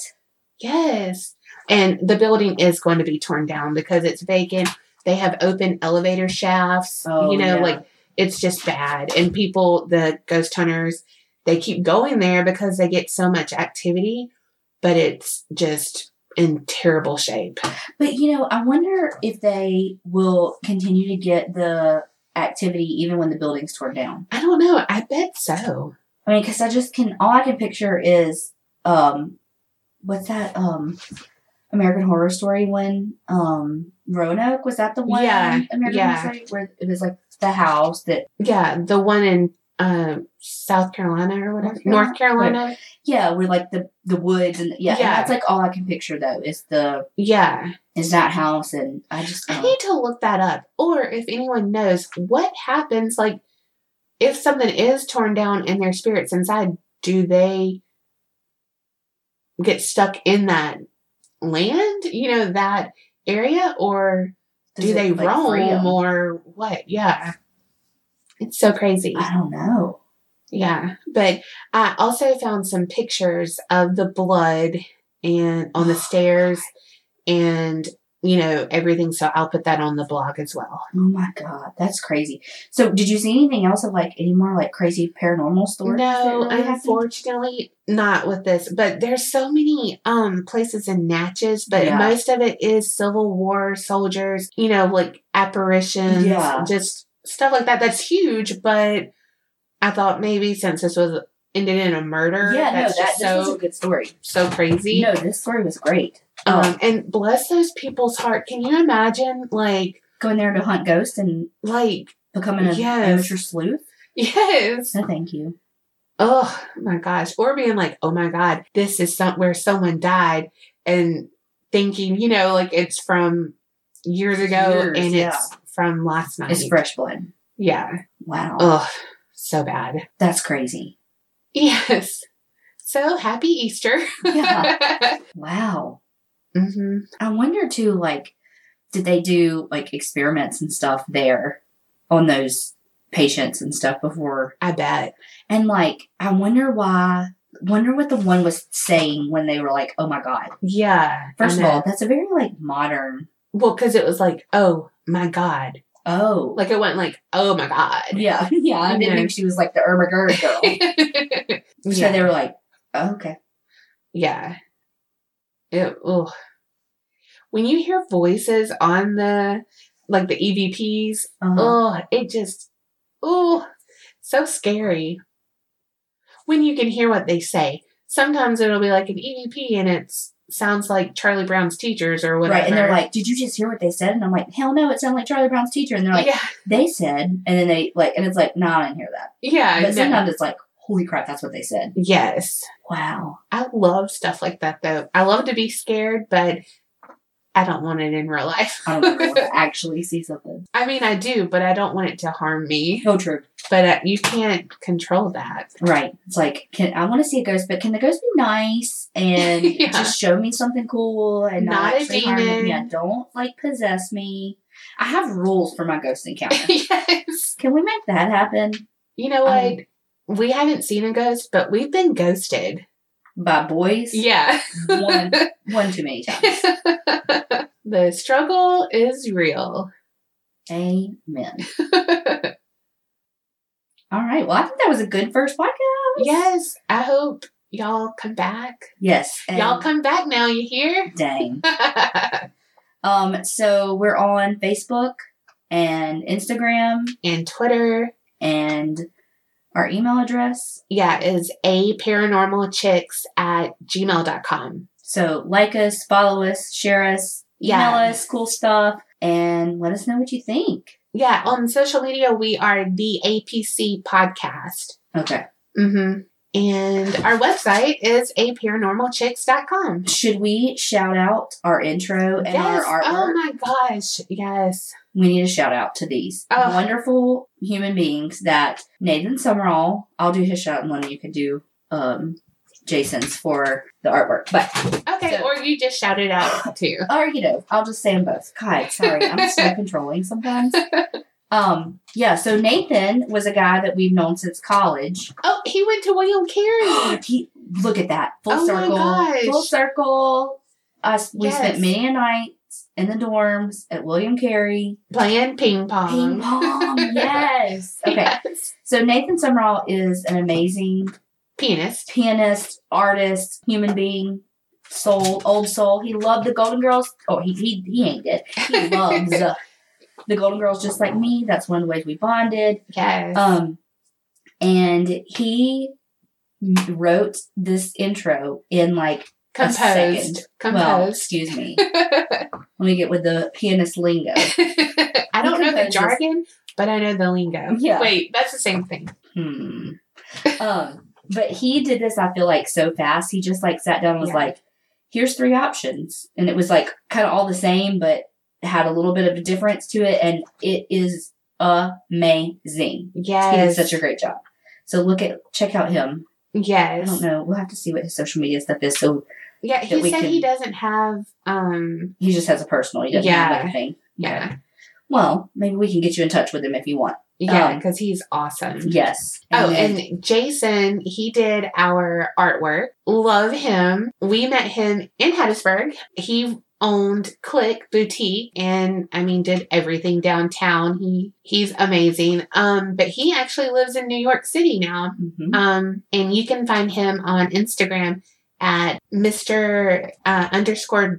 Yes. And the building is going to be torn down because it's vacant. They have open elevator shafts. Oh, you know, yeah. like it's just bad. And people, the ghost hunters, they keep going there because they get so much activity, but it's just in terrible shape. But you know, I wonder if they will continue to get the activity even when the building's torn down. I don't know. I bet so. I mean, because I just can, all I can picture is, um, what's that, um, American Horror Story when, um, Roanoke, was that the one? Yeah, American yeah. Horror Story where it was like the house that, Yeah. The one in uh, South Carolina or whatever. North Carolina? North Carolina. yeah, where like the, the woods and, yeah, and Yeah. that's like all I can picture though, is the, Yeah. is that house, and I just, I uh, need to look that up. Or if anyone knows what happens, like if something is torn down and their spirits inside, do they get stuck in that land, you know, that area, or does do it, they like, free 'em? roam or what? Yeah. It's so crazy. I don't know. Yeah. But I also found some pictures of the blood and on the stairs and, you know, everything. So I'll put that on the blog as well. Oh my god, that's crazy. So, did you see anything else of like any more like crazy paranormal stories? that No, really happened? unfortunately not with this. But there's so many um places in Natchez, but Yeah. most of it is Civil War soldiers, you know, like apparitions, Yeah. just stuff like that. That's huge, but I thought maybe since this was ended in a murder, Yeah, no, that's that just this was so a good story. so crazy. No, this story was great. Um, Um, and bless those people's heart. Can you imagine, like, going there to hunt ghosts and like Becoming an Yes. amateur sleuth? Yes. No, thank you. Oh my gosh. Or being like, oh my God, this is some- where someone died, and thinking, you know, like it's from years ago Years, and yeah. it's from last night. It's fresh blood. Yeah. Wow. Oh, so bad. That's crazy. Yes. So happy Easter. Yeah. Wow. hmm I wonder too, like, did they do like experiments and stuff there on those patients and stuff before? I bet. And like, I wonder why, wonder what the one was saying when they were like, oh my God. Yeah. First I of know. all, that's a very like modern. Well, because it was like, oh my God. Oh. Like it went like, oh my God. Yeah. Yeah. I didn't Yeah. think she was like the Irma Gerd girl. yeah. So they were like, oh, okay. Yeah. It, ugh. When you hear voices on the, like the E V Ps, Uh-huh. oh, it just, oh, so scary. When you can hear what they say. Sometimes it'll be like an E V P and it sounds like Charlie Brown's teachers or whatever. Right. And they're like, did you just hear what they said? And I'm like, hell no, it sounded like Charlie Brown's teacher. And they're like, yeah. they said, and then they like, and it's like, no, nah, I didn't hear that. Yeah. But no. sometimes it's like, holy crap, that's what they said. Yes. Wow. I love stuff like that though. I love to be scared, but I don't want it in real life. I don't want to actually see something. I mean, I do, but I don't want it to harm me. Oh, true. But uh, you can't control that. Right. It's like, can I want to see a ghost, but can the ghost be nice and Yeah. just show me something cool and not, Not a actually harm me? demon. Yeah, don't like possess me. I have rules for my ghost encounter. Yes. Can we make that happen? You know what? Um, we haven't seen a ghost, but we've been ghosted. By boys? Yeah. One, one too many times. The struggle is real. Amen. All right. Well, I think that was a good first podcast. Yes. I hope y'all come back. Yes. and- Y'all come back now, you hear? Dang. Um, so we're on Facebook and Instagram And Twitter. and our email address. Yeah, is a paranormal chicks at gmail dot com. So like us, follow us, share us, email Yeah. us, cool stuff, and let us know what you think. Yeah, on social media, we are the A P C Podcast. Okay. Mm-hmm. And our website is a paranormal chicks dot com. Should we shout out our intro and Yes. our artwork? Oh my gosh. Yes. We need a shout out to these Oh. wonderful human beings that Nathan Summerall, I'll do his shout and Lenny, you could do um, Jason's for the artwork. But, Okay, So- or you just shout it out too. or, you know, I'll just say them both. God, sorry, I'm so controlling sometimes. Um, yeah, so Nathan was a guy that we've known since college. Oh, he went to William Carey. He, look at that. Full Oh my circle. gosh. Full circle. Us, we Yes. spent many a nights in the dorms at William Carey. Playing ping pong. Ping pong, yes. Okay, Yes. so Nathan Summerall is an amazing Pianist. pianist, artist, human being, soul, old soul. He loved the Golden Girls. Oh, he he, he ain't dead. He loves uh, the Golden Girls just like me. That's one of the ways we bonded. Yes. Um, and he wrote this intro in like a second. Composed. Well, Composed. excuse me. Let me get with the pianist lingo. I don't know the composes- jargon, but I know the lingo. Yeah. Wait, that's the same thing. Hmm. Um, but he did this, I feel like, so fast. He just like sat down and was Yeah. like, here's three options. And it was like kind of all the same, but had a little bit of a difference to it. And it is amazing. Yes. He did such a great job. So look at, check out him. I Yes. don't know. We'll have to see what his social media stuff is. So Yeah, that he we said can- he doesn't have um he just has a personal. He doesn't have Yeah. anything. yeah. Okay. Well, maybe we can get you in touch with him if you want. Yeah, Um, because he's awesome. Yes. Oh, then- and Jason, he did our artwork. Love him. We met him in Hattiesburg. He owned Click Boutique and I mean did everything downtown. He he's amazing. Um, but he actually lives in New York City now. Mhm. Um, and you can find him on Instagram at Mister Uh, underscore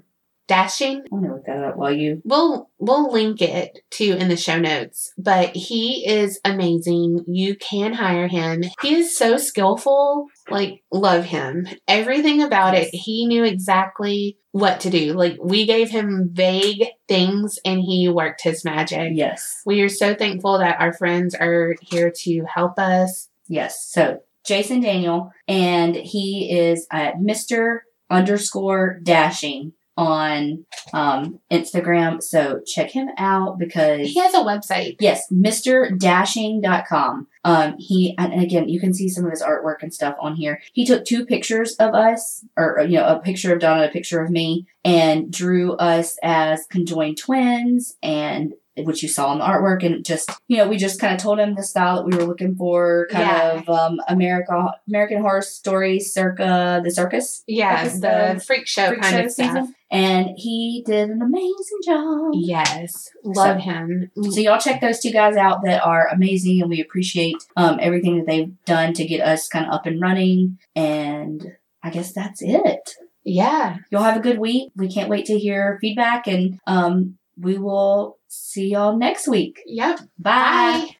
Dashing. I'm gonna look that up while you. We'll we'll link it too in the show notes. But he is amazing. You can hire him. He is so skillful. Like, love him. Everything about Yes. it, he knew exactly what to do. Like, we gave him vague things and he worked his magic. Yes. We are so thankful that our friends are here to help us. Yes. So Jason Daniel, and he is at Mister underscore dashing on um, Instagram. So check him out because He has a website. yes, Mister Dashing dot com. Um, he, and again, you can see some of his artwork and stuff on here. He took two pictures of us, or, you know, a picture of Donna, a picture of me, and drew us as conjoined twins, and which you saw in the artwork. And just, you know, we just kind of told him the style that we were looking for, kind Yeah. of um, America, American Horror Story circa the circus. Yeah, episode, the freak show freak kind show of stuff. season. And he did an amazing job. Yes. Love So- him. So y'all check those two guys out that are amazing, and we appreciate um, everything that they've done to get us kind of up and running. And I guess that's it. Yeah. Y'all have a good week. We can't wait to hear feedback, and um, we will see y'all next week. Yep. Bye. Bye.